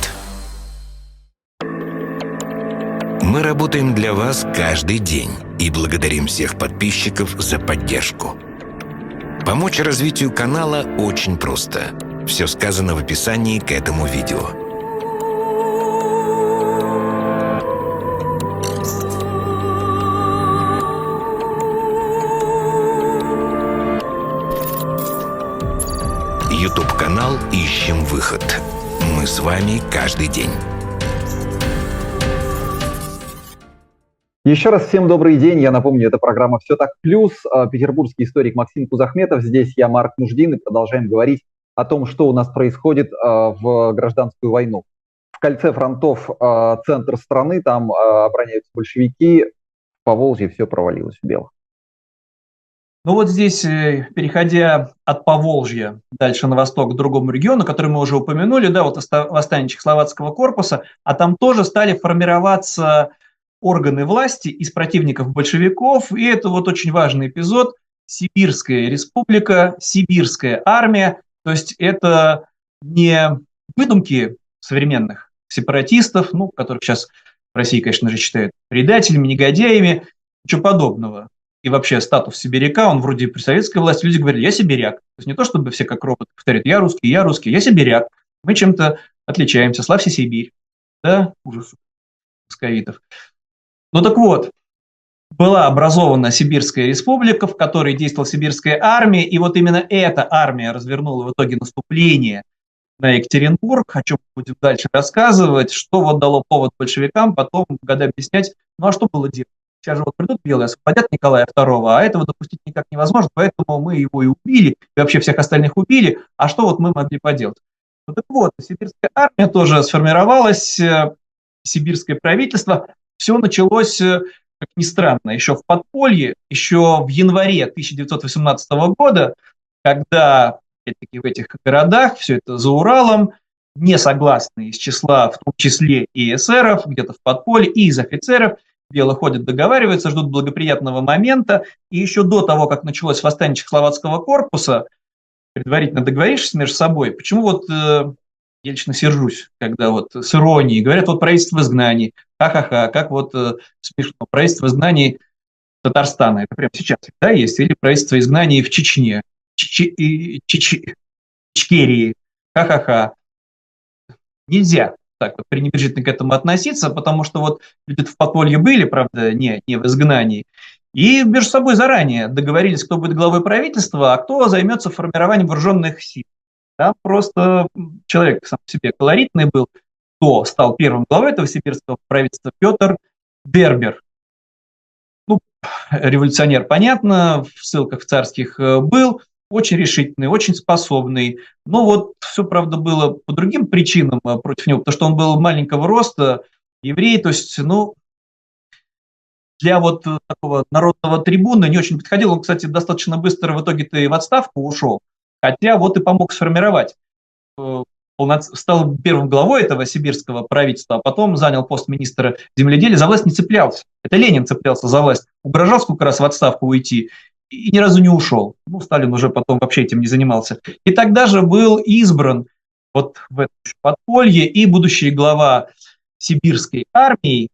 Мы работаем для вас каждый день и благодарим всех подписчиков за поддержку. Помочь развитию канала очень просто. Все сказано в описании к этому видео. YouTube-канал «Ищем выход». Мы с вами каждый день. Еще раз всем добрый день. Я напомню, это программа «Все так плюс». Петербургский историк Максим Кузахметов. Здесь я, Марк Нуждин, и продолжаем говорить о том, что у нас происходит в гражданскую войну. В кольце фронтов центр страны, там обороняются большевики. В Поволжье все провалилось в белых. Ну вот здесь, переходя от Поволжья дальше на восток к другому региону, который мы уже упомянули, да, вот восстание Чехословацкого корпуса, а там тоже стали формироваться органы власти из противников большевиков, и это вот очень важный эпизод: Сибирская республика, Сибирская армия, то есть это не выдумки современных сепаратистов, ну, которых сейчас в России, конечно же, считают предателями, негодяями, ничего подобного. И вообще статус сибиряка, он вроде при советской власти, люди говорили: я сибиряк. То есть не то, чтобы все как роботы повторяют: я русский, я сибиряк. Мы чем-то отличаемся, славься Сибирь. Да, ужас московитов. Ну так вот, была образована Сибирская республика, в которой действовала сибирская армия, и вот именно эта армия развернула в итоге наступление на Екатеринбург, о чем будем дальше рассказывать, что вот дало повод большевикам потом годами объяснять, ну а что было делать? Сейчас же вот придут белые, освободят Николая II, а этого допустить никак невозможно, поэтому мы его и убили, и вообще всех остальных убили, а что вот мы могли поделать? Ну, так вот, сибирская армия тоже сформировалась, сибирское правительство, все началось, как ни странно, еще в подполье, еще в январе 1918 года, когда опять-таки в этих городах, все это за Уралом, несогласные из числа, в том числе и эсеров, где-то в подполье, и из офицеров, белые ходят, договариваются, ждут благоприятного момента, и еще до того, как началось восстание Чехословацкого корпуса, предварительно договорившись между собой, почему вот я лично сержусь, когда вот с иронией говорят, вот правительство в изгнании, ха-ха-ха, как вот смешно, правительство в изгнании Татарстана, это прямо сейчас, да, есть, или правительство изгнания в Чечне, Ичкерии, ха-ха-ха. Нельзя так вот пренебрежительно к этому относиться, потому что вот люди в подполье были, правда, не в изгнании, и между собой заранее договорились, кто будет главой правительства, а кто займется формированием вооруженных сил. Там просто человек сам по себе колоритный был, кто стал первым главой этого сибирского правительства, Петр Дербер. Ну, революционер, понятно, в ссылках царских был, очень решительный, очень способный. Но вот все, правда, было по другим причинам против него, потому что он был маленького роста, еврей, то есть, ну, для вот такого народного трибуна не очень подходил. Он, кстати, достаточно быстро в итоге-то и в отставку ушел, хотя вот и помог сформировать. Он стал первым главой этого сибирского правительства, а потом занял пост министра земледелия, за власть не цеплялся. Это Ленин цеплялся за власть. Угрожал сколько раз в отставку уйти и ни разу не ушел. Ну, Сталин уже потом вообще этим не занимался. И тогда же был избран вот в это подполье и будущий глава сибирской армии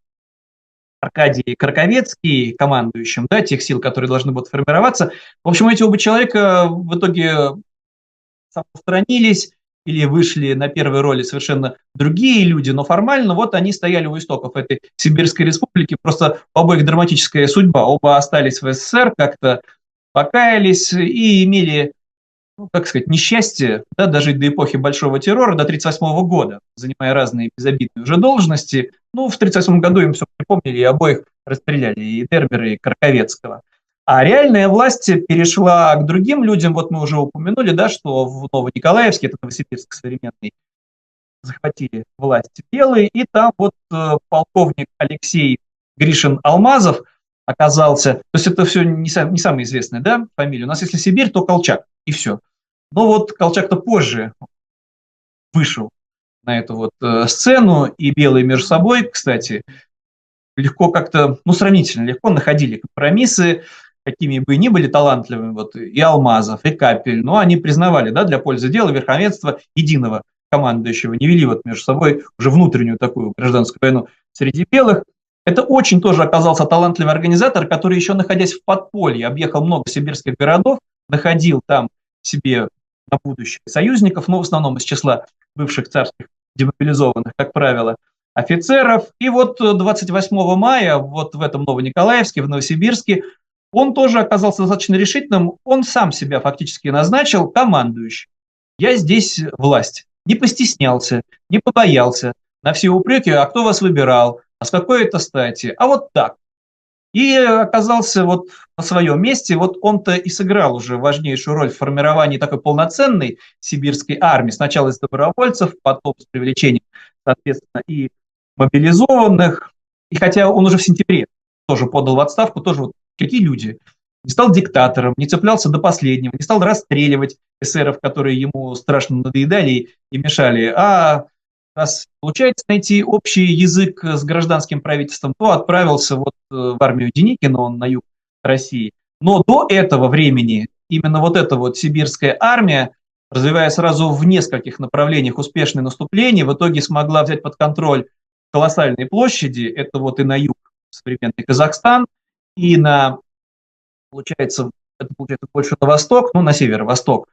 Аркадий Краковецкий, командующим, да, тех сил, которые должны будут формироваться. В общем, эти оба человека в итоге самоустранились или вышли на первые роли совершенно другие люди, но формально вот они стояли у истоков этой Сибирской республики, просто у обоих драматическая судьба, оба остались в СССР, как-то покаялись и имели, ну, как сказать, несчастье, да, дожить до эпохи Большого террора, до 1938 года, занимая разные безобидные уже должности. Ну, в 1938 году им все припомнили, и обоих расстреляли, и Дербера, и Краковецкого. А реальная власть перешла к другим людям, вот мы уже упомянули, да, что в Новониколаевске, это Новосибирск современный, захватили власть белые, и там вот полковник Алексей Гришин-Алмазов оказался, то есть это все не самая известная, да, фамилия. У нас если Сибирь, то Колчак, и все. Но вот Колчак-то позже вышел на эту вот сцену, и белые между собой, кстати, легко как-то, ну, сравнительно легко находили компромиссы, какими бы ни были талантливыми, вот и Алмазов, и Капель, но они признавали, да, для пользы дела верховенство единого командующего, не вели вот между собой уже внутреннюю такую гражданскую войну среди белых. Это очень тоже оказался талантливый организатор, который еще находясь в подполье, объехал много сибирских городов, находил там себе на будущее союзников, но в основном из числа бывших царских демобилизованных, как правило, офицеров. И вот 28 мая вот в этом Новониколаевске, в Новосибирске, он тоже оказался достаточно решительным, он сам себя фактически назначил командующим. Я здесь власть. Не постеснялся, не побоялся. На все упреки, а кто вас выбирал, а с какой это стати, а вот так. И оказался вот на своем месте, вот он-то и сыграл уже важнейшую роль в формировании такой полноценной сибирской армии. Сначала из добровольцев, потом с привлечением, соответственно, и мобилизованных. И хотя он уже в сентябре тоже подал в отставку, тоже вот какие люди. Не стал диктатором, не цеплялся до последнего, не стал расстреливать эсеров, которые ему страшно надоедали и мешали, а раз получается найти общий язык с гражданским правительством, то отправился вот в армию Деникина, он на юг России. Но до этого времени именно вот эта вот сибирская армия, развивая сразу в нескольких направлениях успешные наступления, в итоге смогла взять под контроль колоссальные площади, это вот и на юг современный Казахстан, и на, получается больше на восток, ну на северо-восток,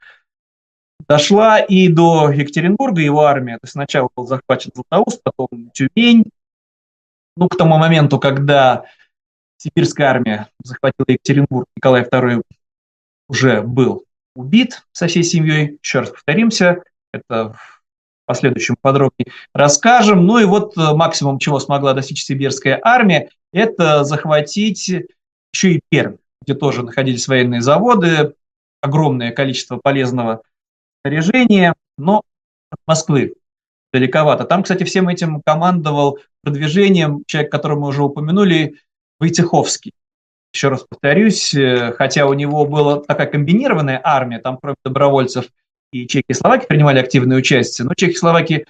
дошла и до Екатеринбурга его армия. То есть сначала был захвачен Златоуст, потом Тюмень. Ну, к тому моменту, когда сибирская армия захватила Екатеринбург, Николай II уже был убит со всей семьей. Еще раз повторимся, это в последующем подробнее расскажем. Ну и вот максимум, чего смогла достичь сибирская армия, это захватить еще и Пермь, где тоже находились военные заводы, огромное количество полезного снаряжения, но от Москвы далековато. Там, кстати, всем этим командовал продвижением человек, которого мы уже упомянули, Войцеховский. Еще раз повторюсь, хотя у него была такая комбинированная армия, там кроме добровольцев и чехи и словаки принимали активное участие, но чехи и словаки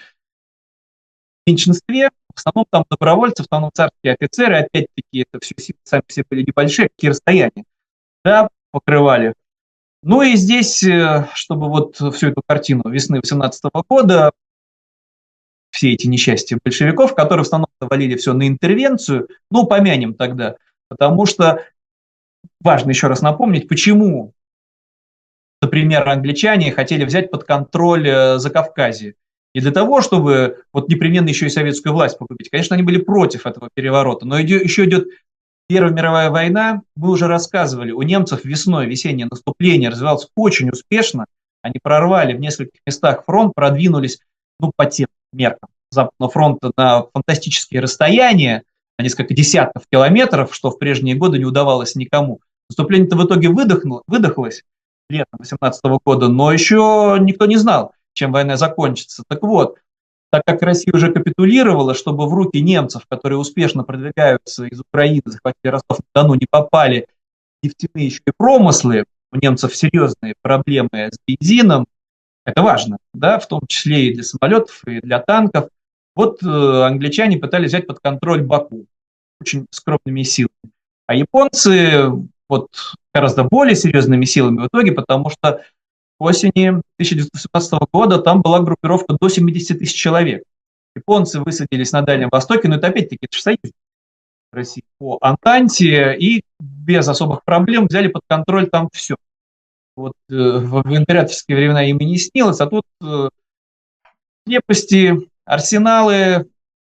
в меньшинстве, в основном там добровольцы, в основном царские офицеры, опять-таки это все силы сами все были небольшие, какие расстояния, да, покрывали. Ну и здесь, чтобы вот всю эту картину весны 18 года, все эти несчастья большевиков, которые в основном валили все на интервенцию, ну, помянем тогда, потому что важно еще раз напомнить, почему, например, англичане хотели взять под контроль Закавказье. Не для того, чтобы вот непременно еще и советскую власть погубить. Конечно, они были против этого переворота, но еще идет Первая мировая война, мы уже рассказывали, у немцев весной весеннее наступление развивалось очень успешно, они прорвали в нескольких местах фронт, продвинулись, ну, по тем меркам Западного фронта на фантастические расстояния, на несколько десятков километров, что в прежние годы не удавалось никому. Наступление-то в итоге выдохлось летом 18 года, но еще никто не знал, чем война закончится. Так вот, так как Россия уже капитулировала, чтобы в руки немцев, которые успешно продвигаются из Украины, захватили Ростов-на-Дону, не попали нефтяные еще и промыслы, у немцев серьезные проблемы с бензином, это важно, да, в том числе и для самолетов, и для танков. Вот англичане пытались взять под контроль Баку очень скромными силами. А японцы вот гораздо более серьезными силами в итоге, потому что к осени 1918 года там была группировка до 70 тысяч человек. Японцы высадились на Дальнем Востоке, но это опять-таки это же союз России по Антанте, и без особых проблем взяли под контроль там все. Вот в императорские времена им и не снилось, а тут крепости, арсеналы,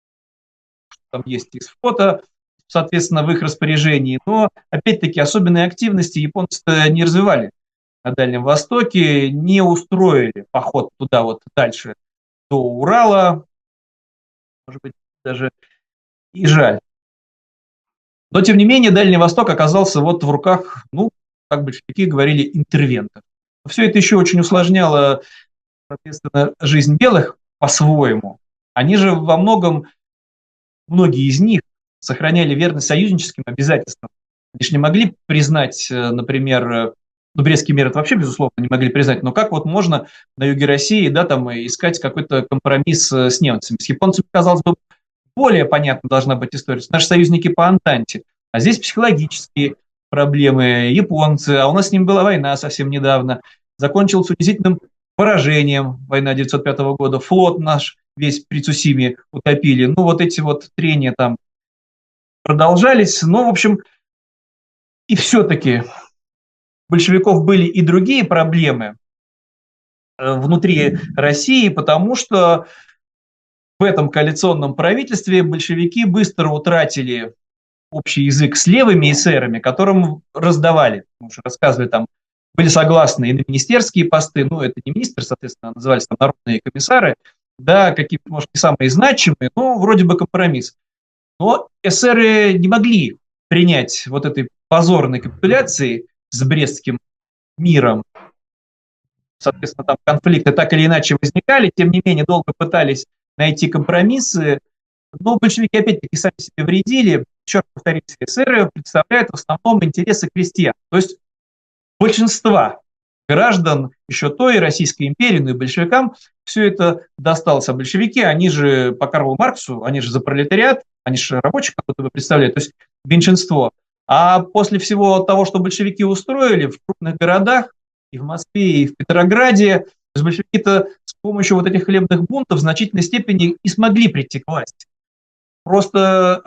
там есть из фото, соответственно, в их распоряжении, но опять-таки особенной активности японцы не развивали на Дальнем Востоке, не устроили поход туда вот дальше, до Урала, может быть, даже и жаль. Но, тем не менее, Дальний Восток оказался вот в руках, ну, как большевики говорили, интервентов. Все это еще очень усложняло, соответственно, жизнь белых по-своему. Они же во многом, многие из них сохраняли верность союзническим обязательствам. Они же не могли признать, например, ну, Брестский мир это вообще, безусловно, не могли признать, но как вот можно на юге России, да, там искать какой-то компромисс с немцами? С японцами, казалось бы, более понятна должна быть история. Наши союзники по Антанте. А здесь психологические проблемы, японцы, а у нас с ними была война совсем недавно, закончилась унизительным поражением, война 1905 года, флот наш весь при Цусиме утопили. Ну, вот эти вот трения там продолжались, но, в общем, и все-таки у большевиков были и другие проблемы внутри России, потому что в этом коалиционном правительстве большевики быстро утратили общий язык с левыми эсерами, которым раздавали, мы уже рассказывали, там были согласны и на министерские посты, ну это не министры, соответственно, назывались там народные комиссары, да, какие-то, может, не самые значимые, но вроде бы компромисс. Но эсеры не могли принять вот этой позорной капитуляции с Брестским миром. Соответственно, там конфликты так или иначе возникали, тем не менее долго пытались найти компромиссы, но большевики опять-таки сами себе вредили. Еще раз повторюсь, эсеры представляют в основном интересы крестьян, то есть большинства граждан еще той Российской империи, но и большевикам все это досталось. А большевики, они же по Карлу Марксу, они же за пролетариат, они же рабочих как-то бы представляют, то есть меньшинство. А после всего того, что большевики устроили в крупных городах, и в Москве, и в Петрограде, большевики-то с помощью вот этих хлебных бунтов в значительной степени и смогли прийти к власти. Просто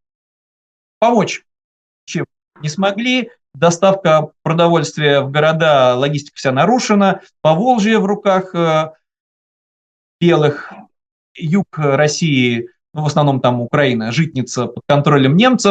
помочь чем не смогли. Доставка продовольствия в города, логистика вся нарушена. Поволжье в руках белых, юг России, ну, в основном там Украина, житница под контролем немцев.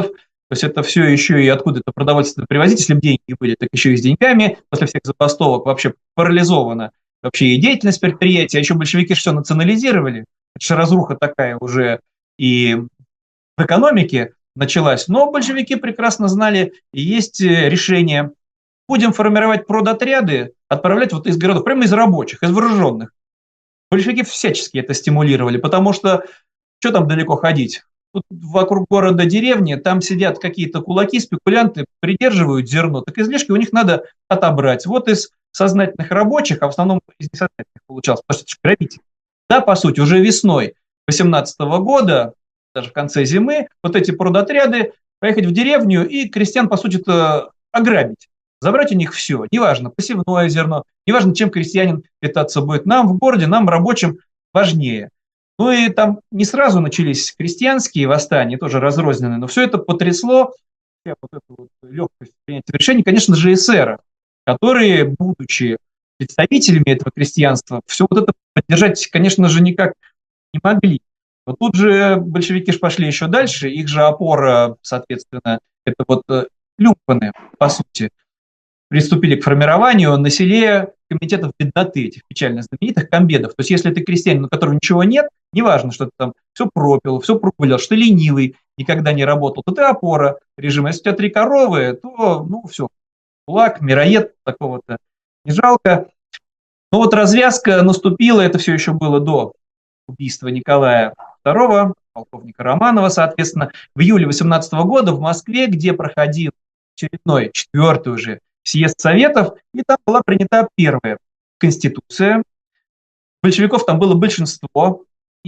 То есть это все еще и откуда-то продовольствие привозить, если бы деньги были, так еще и с деньгами. После всех забастовок вообще парализована вообще и деятельность предприятия. А еще большевики все национализировали. Это же разруха такая уже и в экономике началась. Но большевики прекрасно знали, и есть решение. Будем формировать продотряды, отправлять вот из городов, прямо из рабочих, из вооруженных. Большевики всячески это стимулировали, потому что что там далеко ходить? Тут вокруг города деревни, там сидят какие-то кулаки, спекулянты, придерживают зерно, так излишки у них надо отобрать. Вот из сознательных рабочих, а в основном из несознательных получалось, потому что это же грабитель. Да, по сути, уже весной 18 года, даже в конце зимы, вот эти продотряды поехать в деревню и крестьян, по сути-то, ограбить. Забрать у них все, неважно, посевное зерно, неважно, чем крестьянин питаться будет. Нам в городе, нам, рабочим, важнее. Ну и там не сразу начались крестьянские восстания, тоже разрозненные, но все это потрясло вот эту вот легкость принятия решений, конечно же, эсеры, которые, будучи представителями этого крестьянства, все вот это поддержать, конечно же, никак не могли. Но тут же большевики пошли еще дальше, их же опора, соответственно, это вот люмпены, по сути, приступили к формированию на селе комитетов бедноты, этих печально знаменитых комбедов. То есть если ты крестьянин, у которого ничего нет, неважно, что ты там все пропил, все прогулял, что ты ленивый, никогда не работал, то ты опора режима. Если у тебя 3 коровы, то, ну, все, кулак, мироед, такого-то не жалко. Но вот развязка наступила, это все еще было до убийства Николая II, полковника Романова, соответственно, в июле 18 года в Москве, где проходил очередной, 4-й уже съезд Советов, и там была принята первая конституция. Большевиков там было большинство,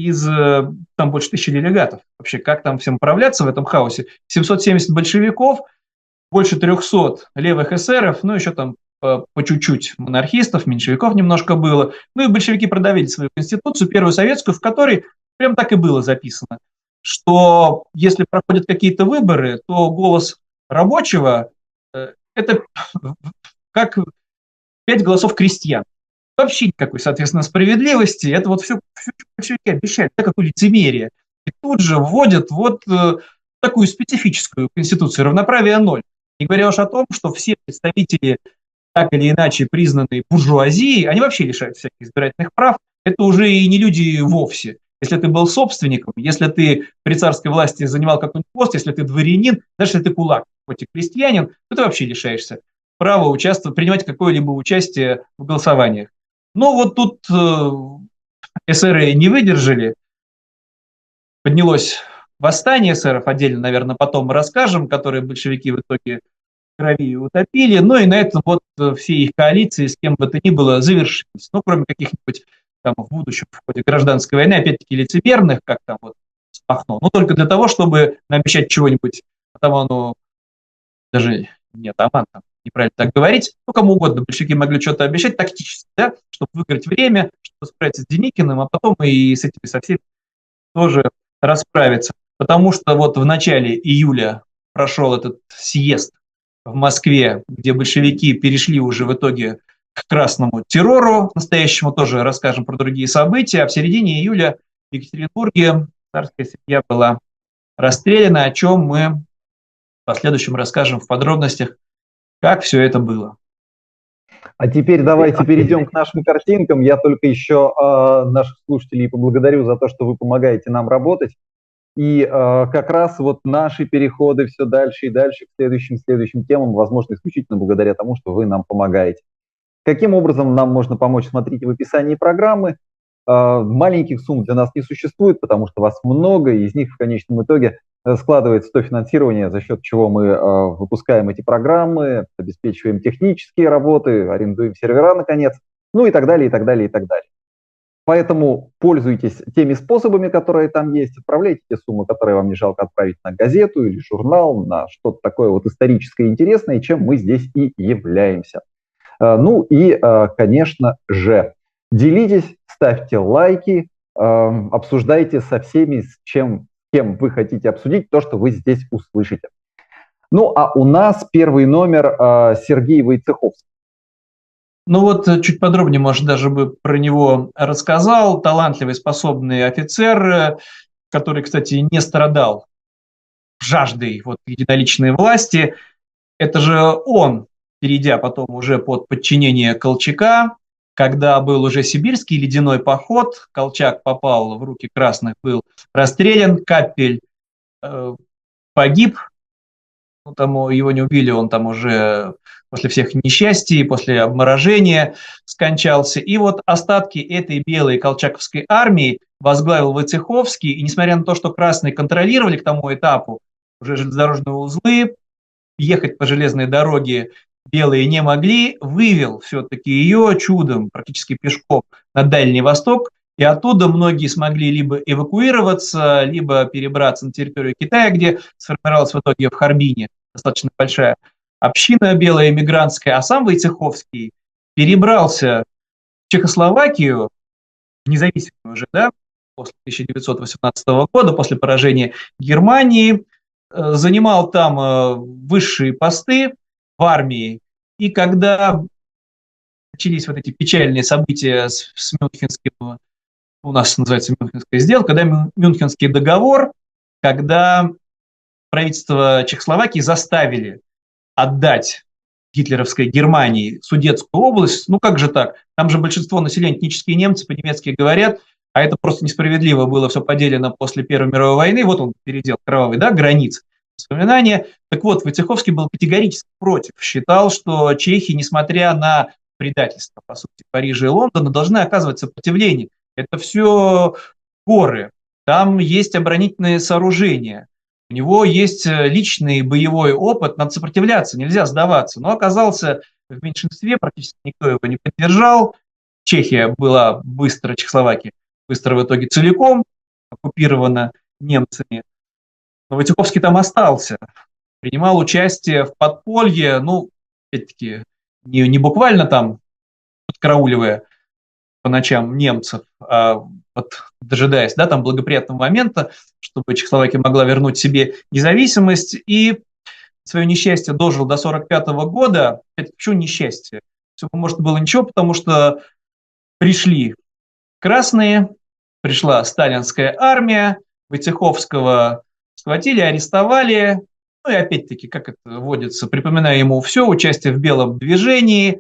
там больше 1000 делегатов. Вообще, как там всем управляться в этом хаосе? 770 большевиков, больше 300 левых эсеров, ну, еще там по чуть-чуть монархистов, меньшевиков немножко было. Ну, и большевики продавили свою конституцию, первую советскую, в которой прям так и было записано, что если проходят какие-то выборы, то голос рабочего это как 5 голосов крестьян. Вообще никакой, соответственно, справедливости. Это вот все большевики обещали, так как лицемерие. И тут же вводят вот такую специфическую конституцию, равноправие 0. Не говоря уж о том, что все представители, так или иначе признанные буржуазией, они вообще лишают всяких избирательных прав. Это уже и не люди вовсе. Если ты был собственником, если ты при царской власти занимал какой-нибудь пост, если ты дворянин, даже если ты кулак, хоть и крестьянин, то ты вообще лишаешься права участвовать, принимать какое-либо участие в голосованиях. Но вот тут эсеры не выдержали, поднялось восстание эсеров, отдельно, наверное, потом мы расскажем, которые большевики в итоге в крови утопили, ну и на этом вот все их коалиции с кем бы то ни было завершились. Ну, кроме каких-нибудь там в будущем в ходе гражданской войны, опять-таки лицемерных, как там вот с Махно, но только для того, чтобы наобещать чего-нибудь атаману, даже не атаман, неправильно так говорить, ну, кому угодно большевики могли что-то обещать тактически, да, чтобы выиграть время, чтобы справиться с Деникиным, а потом и с этими со всеми тоже расправиться. Потому что вот в начале июля прошел этот съезд в Москве, где большевики перешли уже в итоге к красному террору настоящему, тоже расскажем про другие события, а в середине июля в Екатеринбурге царская семья была расстреляна, о чем мы в последующем расскажем в подробностях, как все это было. А теперь давайте перейдем к нашим картинкам. Я только еще наших слушателей поблагодарю за то, что вы помогаете нам работать. И как раз вот наши переходы все дальше и дальше к следующим темам возможно исключительно благодаря тому, что вы нам помогаете. Каким образом нам можно помочь, смотрите в описании программы. Маленьких сумм для нас не существует, потому что вас много, и из них в конечном итоге складывается то финансирование, за счет чего мы выпускаем эти программы, обеспечиваем технические работы, арендуем сервера, наконец, ну и так далее, и так далее, и так далее. Поэтому пользуйтесь теми способами, которые там есть, отправляйте те суммы, которые вам не жалко отправить на газету или журнал, на что-то такое вот историческое интересное, чем мы здесь и являемся. Ну и, конечно же, делитесь, ставьте лайки, обсуждайте со всеми, с кем вы хотите обсудить то, что вы здесь услышите. Ну, а у нас первый номер Сергей Войцеховский. Ну вот чуть подробнее, может, даже бы про него рассказал. Талантливый, способный офицер, который, кстати, не страдал жаждой вот единоличной власти. Это же он, перейдя потом уже под подчинение Колчака, когда был уже сибирский ледяной поход, Колчак попал в руки красных, был расстрелян, Капель погиб, ну, там его не убили, он там уже после всех несчастий, после обморожения скончался. И вот остатки этой белой колчаковской армии возглавил Войцеховский, и несмотря на то, что красные контролировали к тому этапу уже железнодорожные узлы, ехать по железной дороге белые не могли, вывел все-таки ее чудом, практически пешком, на Дальний Восток, и оттуда многие смогли либо эвакуироваться, либо перебраться на территорию Китая, где сформировалась в итоге в Харбине достаточно большая община белая эмигрантская, а сам Войцеховский перебрался в Чехословакию, независимую уже, да, после 1918 года, после поражения Германии, занимал там высшие посты в армии, и когда начались вот эти печальные события с Мюнхенским, у нас называется Мюнхенская сделка, когда Мюнхенский договор, когда правительство Чехословакии заставили отдать гитлеровской Германии Судетскую область, ну как же так, там же большинство населения этнические немцы, по-немецки говорят, а это просто несправедливо было все поделено после Первой мировой войны, вот он передел кровавый, да, границ, воспоминания. Так вот, Войцеховский был категорически против, считал, что чехи, несмотря на предательство, по сути, Парижа и Лондона, должны оказывать сопротивление. Это все горы, там есть оборонительные сооружения, у него есть личный боевой опыт, надо сопротивляться, нельзя сдаваться. Но оказался в меньшинстве, практически никто его не поддержал. Чехия была быстро, Чехословакия быстро в итоге целиком оккупирована немцами. Но Войцеховский там остался, принимал участие в подполье, ну, опять-таки, не буквально там подкарауливая по ночам немцев, а вот дожидаясь, да, там благоприятного момента, чтобы Чехословакия могла вернуть себе независимость, и свое несчастье дожил до 1945 года. Это почему несчастье? Все, может, было ничего, потому что пришли красные, пришла сталинская армия, Войцеховского схватили, арестовали, ну и опять-таки, как это водится, припоминаю ему все, участие в белом движении,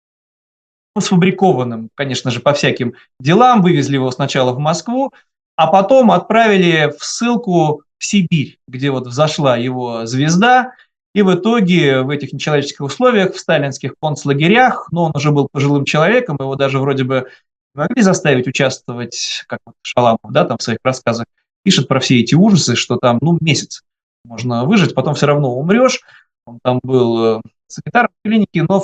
ну, сфабрикованным, конечно же, по всяким делам, вывезли его сначала в Москву, а потом отправили в ссылку в Сибирь, где вот взошла его звезда, и в итоге в этих нечеловеческих условиях, в сталинских концлагерях, ну, он уже был пожилым человеком, его даже вроде бы не могли заставить участвовать, как вот Шаламов, да, там в своих рассказах пишет про все эти ужасы, что там, ну, месяц можно выжить, потом все равно умрешь. Он там был санитаром в клинике, но в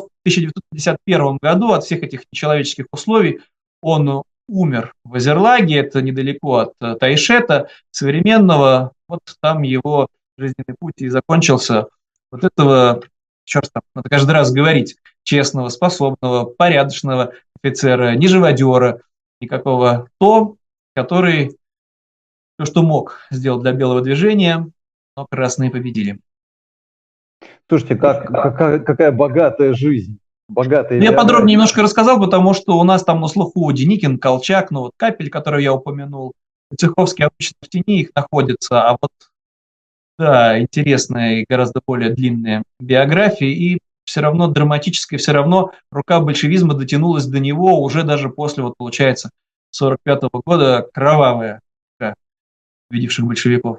1951 году от всех этих нечеловеческих условий он умер в Азерлаге, это недалеко от Тайшета современного, вот там его жизненный путь и закончился. Вот этого, черт там, надо каждый раз говорить, честного, способного, порядочного офицера, не живодера никакого, который все, что мог, сделал для белого движения, но красные победили. Слушайте, какая богатая жизнь, богатая. Я подробнее немножко рассказал, потому что у нас там на слуху Деникин, Колчак, ну вот Капель, который я упомянул, Войцеховский обычно в тени их находится, а вот, да, интересная и гораздо более длинная биография, и все равно драматическая, все равно рука большевизма дотянулась до него уже даже после, вот получается, 1945 года, кровавая рука видевших большевиков.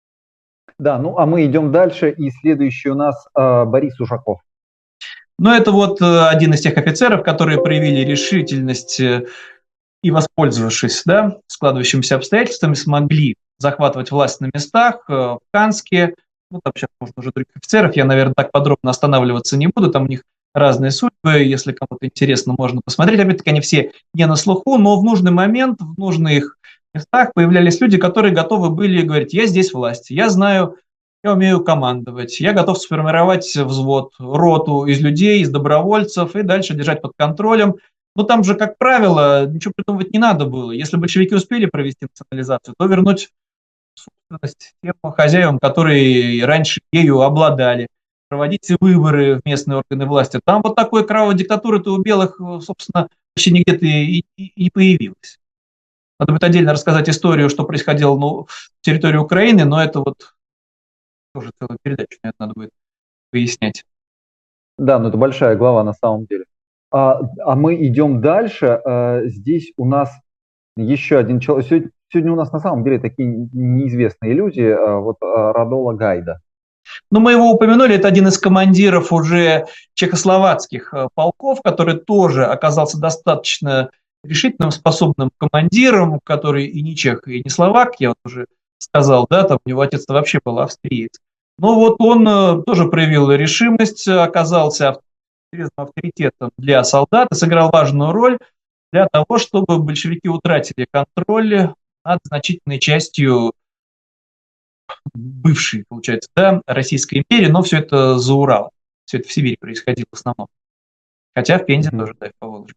Да, ну а мы идем дальше, и следующий у нас Борис Ушаков. Ну, это вот один из тех офицеров, которые проявили решительность и, воспользовавшись, да, складывающимися обстоятельствами, смогли захватывать власть на местах, в Канске. Ну, там сейчас можно уже других офицеров, я, наверное, так подробно останавливаться не буду, там у них разные судьбы, если кому-то интересно, можно посмотреть. Опять-таки, они все не на слуху, но в нужный момент, в нужных местах появлялись люди, которые готовы были говорить: я здесь власть, я знаю, я умею командовать, я готов сформировать взвод, роту из людей, из добровольцев и дальше держать под контролем. Но там же, как правило, ничего придумывать не надо было. Если большевики успели провести национализацию, то вернуть собственность тем хозяевам, которые раньше ею обладали, проводить выборы в местные органы власти. Там вот такой кровавой диктатуры-то у белых, собственно, почти нигде-то и не появилось. Надо будет отдельно рассказать историю, что происходило, ну, в территории Украины, но это вот тоже целую передачу, наверное, надо будет пояснять. Да, но это большая глава на самом деле. А мы идем дальше. Здесь у нас еще один человек. Сегодня у нас на самом деле такие неизвестные люди. Вот Радола Гайда. Ну, мы его упомянули, это один из командиров уже чехословацких полков, который тоже оказался достаточно решительным, способным командиром, который и не чех, и не словак, я вот уже сказал, да, там у него отец вообще был австриец. Но вот он тоже проявил решимость, оказался серьезным авторитетом для солдат и сыграл важную роль для того, чтобы большевики утратили контроль над значительной частью бывшей, получается, да, Российской империи, но все это за Уралом. Все это в Сибири происходило в основном. Хотя в Пензе тоже, да, и в Поволжье.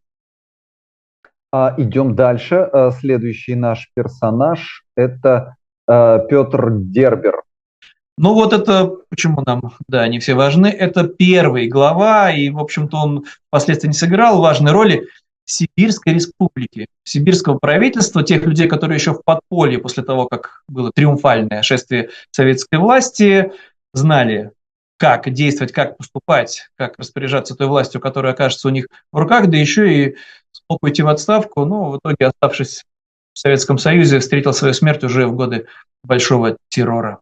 Идем дальше. Следующий наш персонаж – это Петр Дербер. Ну вот это, почему нам, да, они все важны, это первый глава, и, в общем-то, он впоследствии не сыграл важной роли Сибирской республики, сибирского правительства, тех людей, которые еще в подполье после того, как было триумфальное шествие советской власти, знали, как действовать, как поступать, как распоряжаться той властью, которая окажется у них в руках, да еще и смог уйти в отставку, но в итоге, оставшись в Советском Союзе, встретил свою смерть уже в годы большого террора.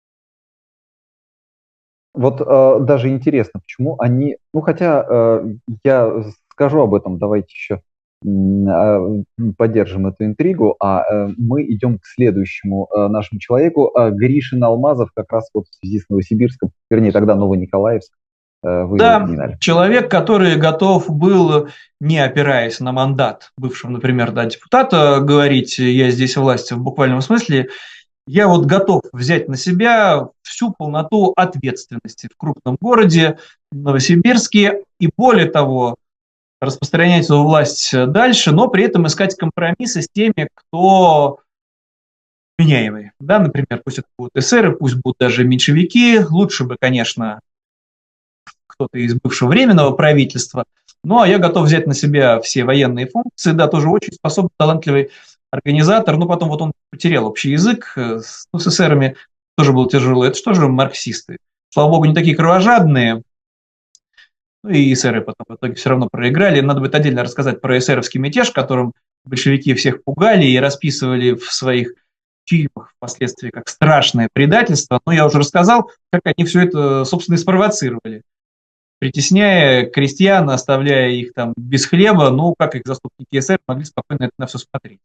Вот даже интересно, почему они, ну хотя я скажу об этом, давайте еще поддержим эту интригу, мы идем к следующему нашему человеку. Гришин Алмазов как раз вот в связи с Новосибирском, вернее тогда Новониколаевск, вы да, упоминали. Человек, который готов был, не опираясь на мандат бывшего, например, да, депутата, говорить «я здесь власть» в буквальном смысле, я вот готов взять на себя всю полноту ответственности в крупном городе Новосибирске и, более того, распространять эту власть дальше, но при этом искать компромиссы с теми, кто меняемый. Да, например, пусть это будут эсеры, пусть будут даже меньшевики. Лучше бы, конечно, кто-то из бывшего временного правительства. Ну, а я готов взять на себя все военные функции. Да, тоже очень способный, талантливый организатор. Но потом вот он потерял общий язык с эсерами. Тоже было тяжело. Это что же марксисты? Слава богу, не такие кровожадные. Ну и эсеры потом в итоге все равно проиграли. Надо будет отдельно рассказать про эсеровский мятеж, которым большевики всех пугали и расписывали в своих фильмах впоследствии как страшное предательство. Но я уже рассказал, как они все это, собственно, и спровоцировали. Притесняя крестьян, оставляя их там без хлеба, ну, как их заступники эсер могли спокойно это на все смотреть.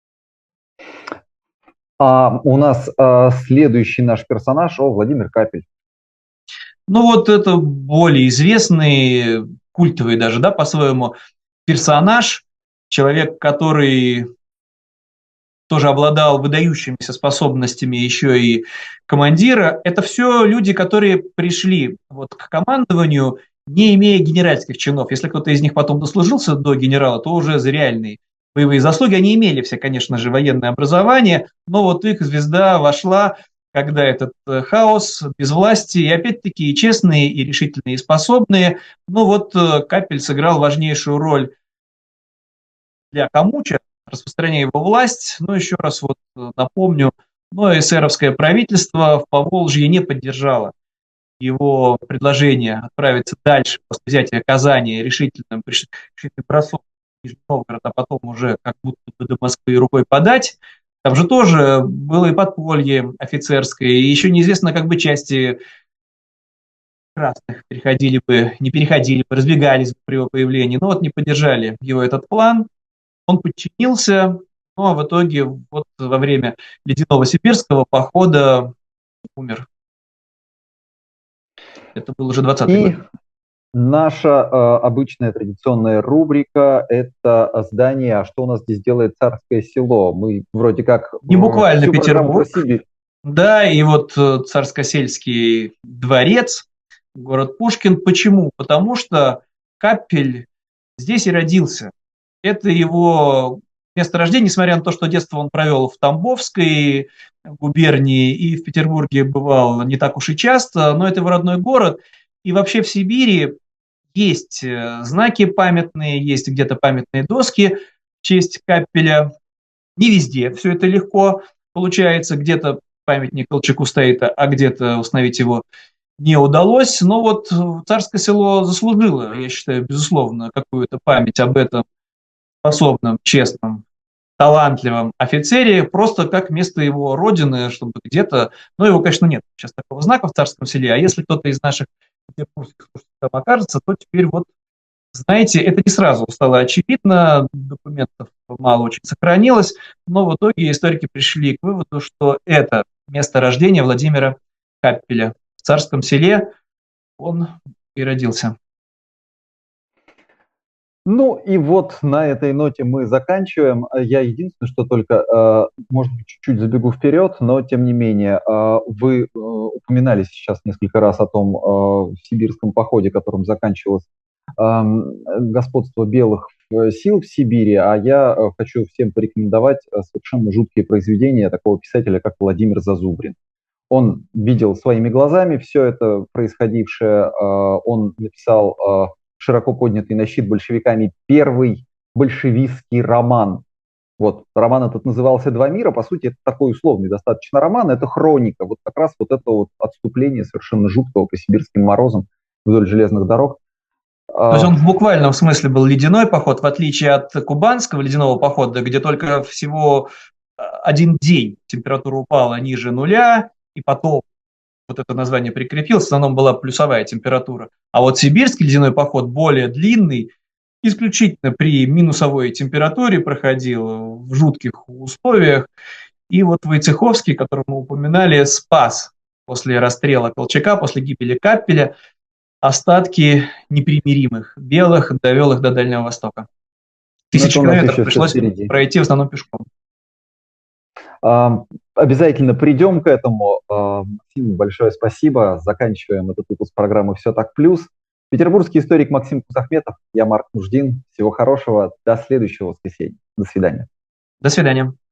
У нас следующий наш персонаж, Владимир Капель. Ну, вот это более известный, культовый даже, да, по-своему, персонаж, человек, который тоже обладал выдающимися способностями еще и командира. Это все люди, которые пришли вот к командованию, не имея генеральских чинов. Если кто-то из них потом дослужился до генерала, то уже за реальные боевые заслуги. Они имели все, конечно же, военное образование, но вот их звезда вошла, когда этот хаос, безвластие, и опять-таки и честные, и решительные, и способные. Ну вот Капель сыграл важнейшую роль для Камуча, распространяя его власть. Но еще раз вот напомню, но эсеровское правительство в Поволжье не поддержало его предложение отправиться дальше после взятия Казани решительным бросок в Нижний Новгород, а потом уже как будто бы до Москвы рукой подать. Там же тоже было и подполье офицерское, и еще неизвестно, как бы части красных переходили бы, не переходили бы, разбегались бы при его появлении. Но вот не поддержали его этот план, он подчинился, ну а в итоге вот во время Ледяного Сибирского похода умер. Это был уже 20-й год. Наша обычная традиционная рубрика – это здание. А что у нас здесь делает Царское Село? Мы вроде как… Не буквально Петербург. Да, и вот Царскосельский дворец, город Пушкин. Почему? Потому что Капель здесь и родился. Это его место рождения, несмотря на то, что детство он провел в Тамбовской губернии и в Петербурге бывал не так уж и часто, но это его родной город. И вообще в Сибири есть знаки памятные, есть где-то памятные доски в честь Капеля. Не везде все это легко получается, где-то памятник Колчаку стоит, а где-то установить его не удалось. Но вот Царское Село заслужило, я считаю, безусловно, какую-то память об этом способном, честном, талантливом офицере, просто как место его родины, чтобы где-то, ну, его, конечно, нет сейчас такого знака в Царском Селе, а если кто-то из наших петербургских слушателей там окажется, то теперь вот, знаете, это не сразу стало очевидно, документов мало очень сохранилось, но в итоге историки пришли к выводу, что это место рождения Владимира Каппеля. В Царском Селе он и родился. Ну и вот на этой ноте мы заканчиваем. Я единственное, что только, может быть, чуть-чуть забегу вперед, но тем не менее, вы упоминали сейчас несколько раз о том сибирском походе, которым заканчивалось господство белых сил в Сибири, а я хочу всем порекомендовать совершенно жуткие произведения такого писателя, как Владимир Зазубрин. Он видел своими глазами все это происходившее, он написал широко поднятый на щит большевиками первый большевистский роман. Вот, роман этот назывался «Два мира», по сути, это такой условный достаточно роман, это хроника, вот как раз вот это вот отступление совершенно жуткого по сибирским морозам вдоль железных дорог. То есть он в буквальном смысле был ледяной поход, в отличие от кубанского ледяного похода, где только всего один день температура упала ниже нуля, и потом вот это название прикрепилось, в основном была плюсовая температура. А вот сибирский ледяной поход более длинный, исключительно при минусовой температуре проходил, в жутких условиях. И вот Войцеховский, которого мы упоминали, спас после расстрела Колчака, после гибели Каппеля, остатки непримиримых белых, довел их до Дальнего Востока. Тысячи километров пришлось пройти в основном пешком. Обязательно придем к этому. Максим, большое спасибо. Заканчиваем этот выпуск программы «Все так плюс». Петербургский историк Максим Кузахметов. Я Марк Нуждин. Всего хорошего. До следующего воскресенья. До свидания. До свидания.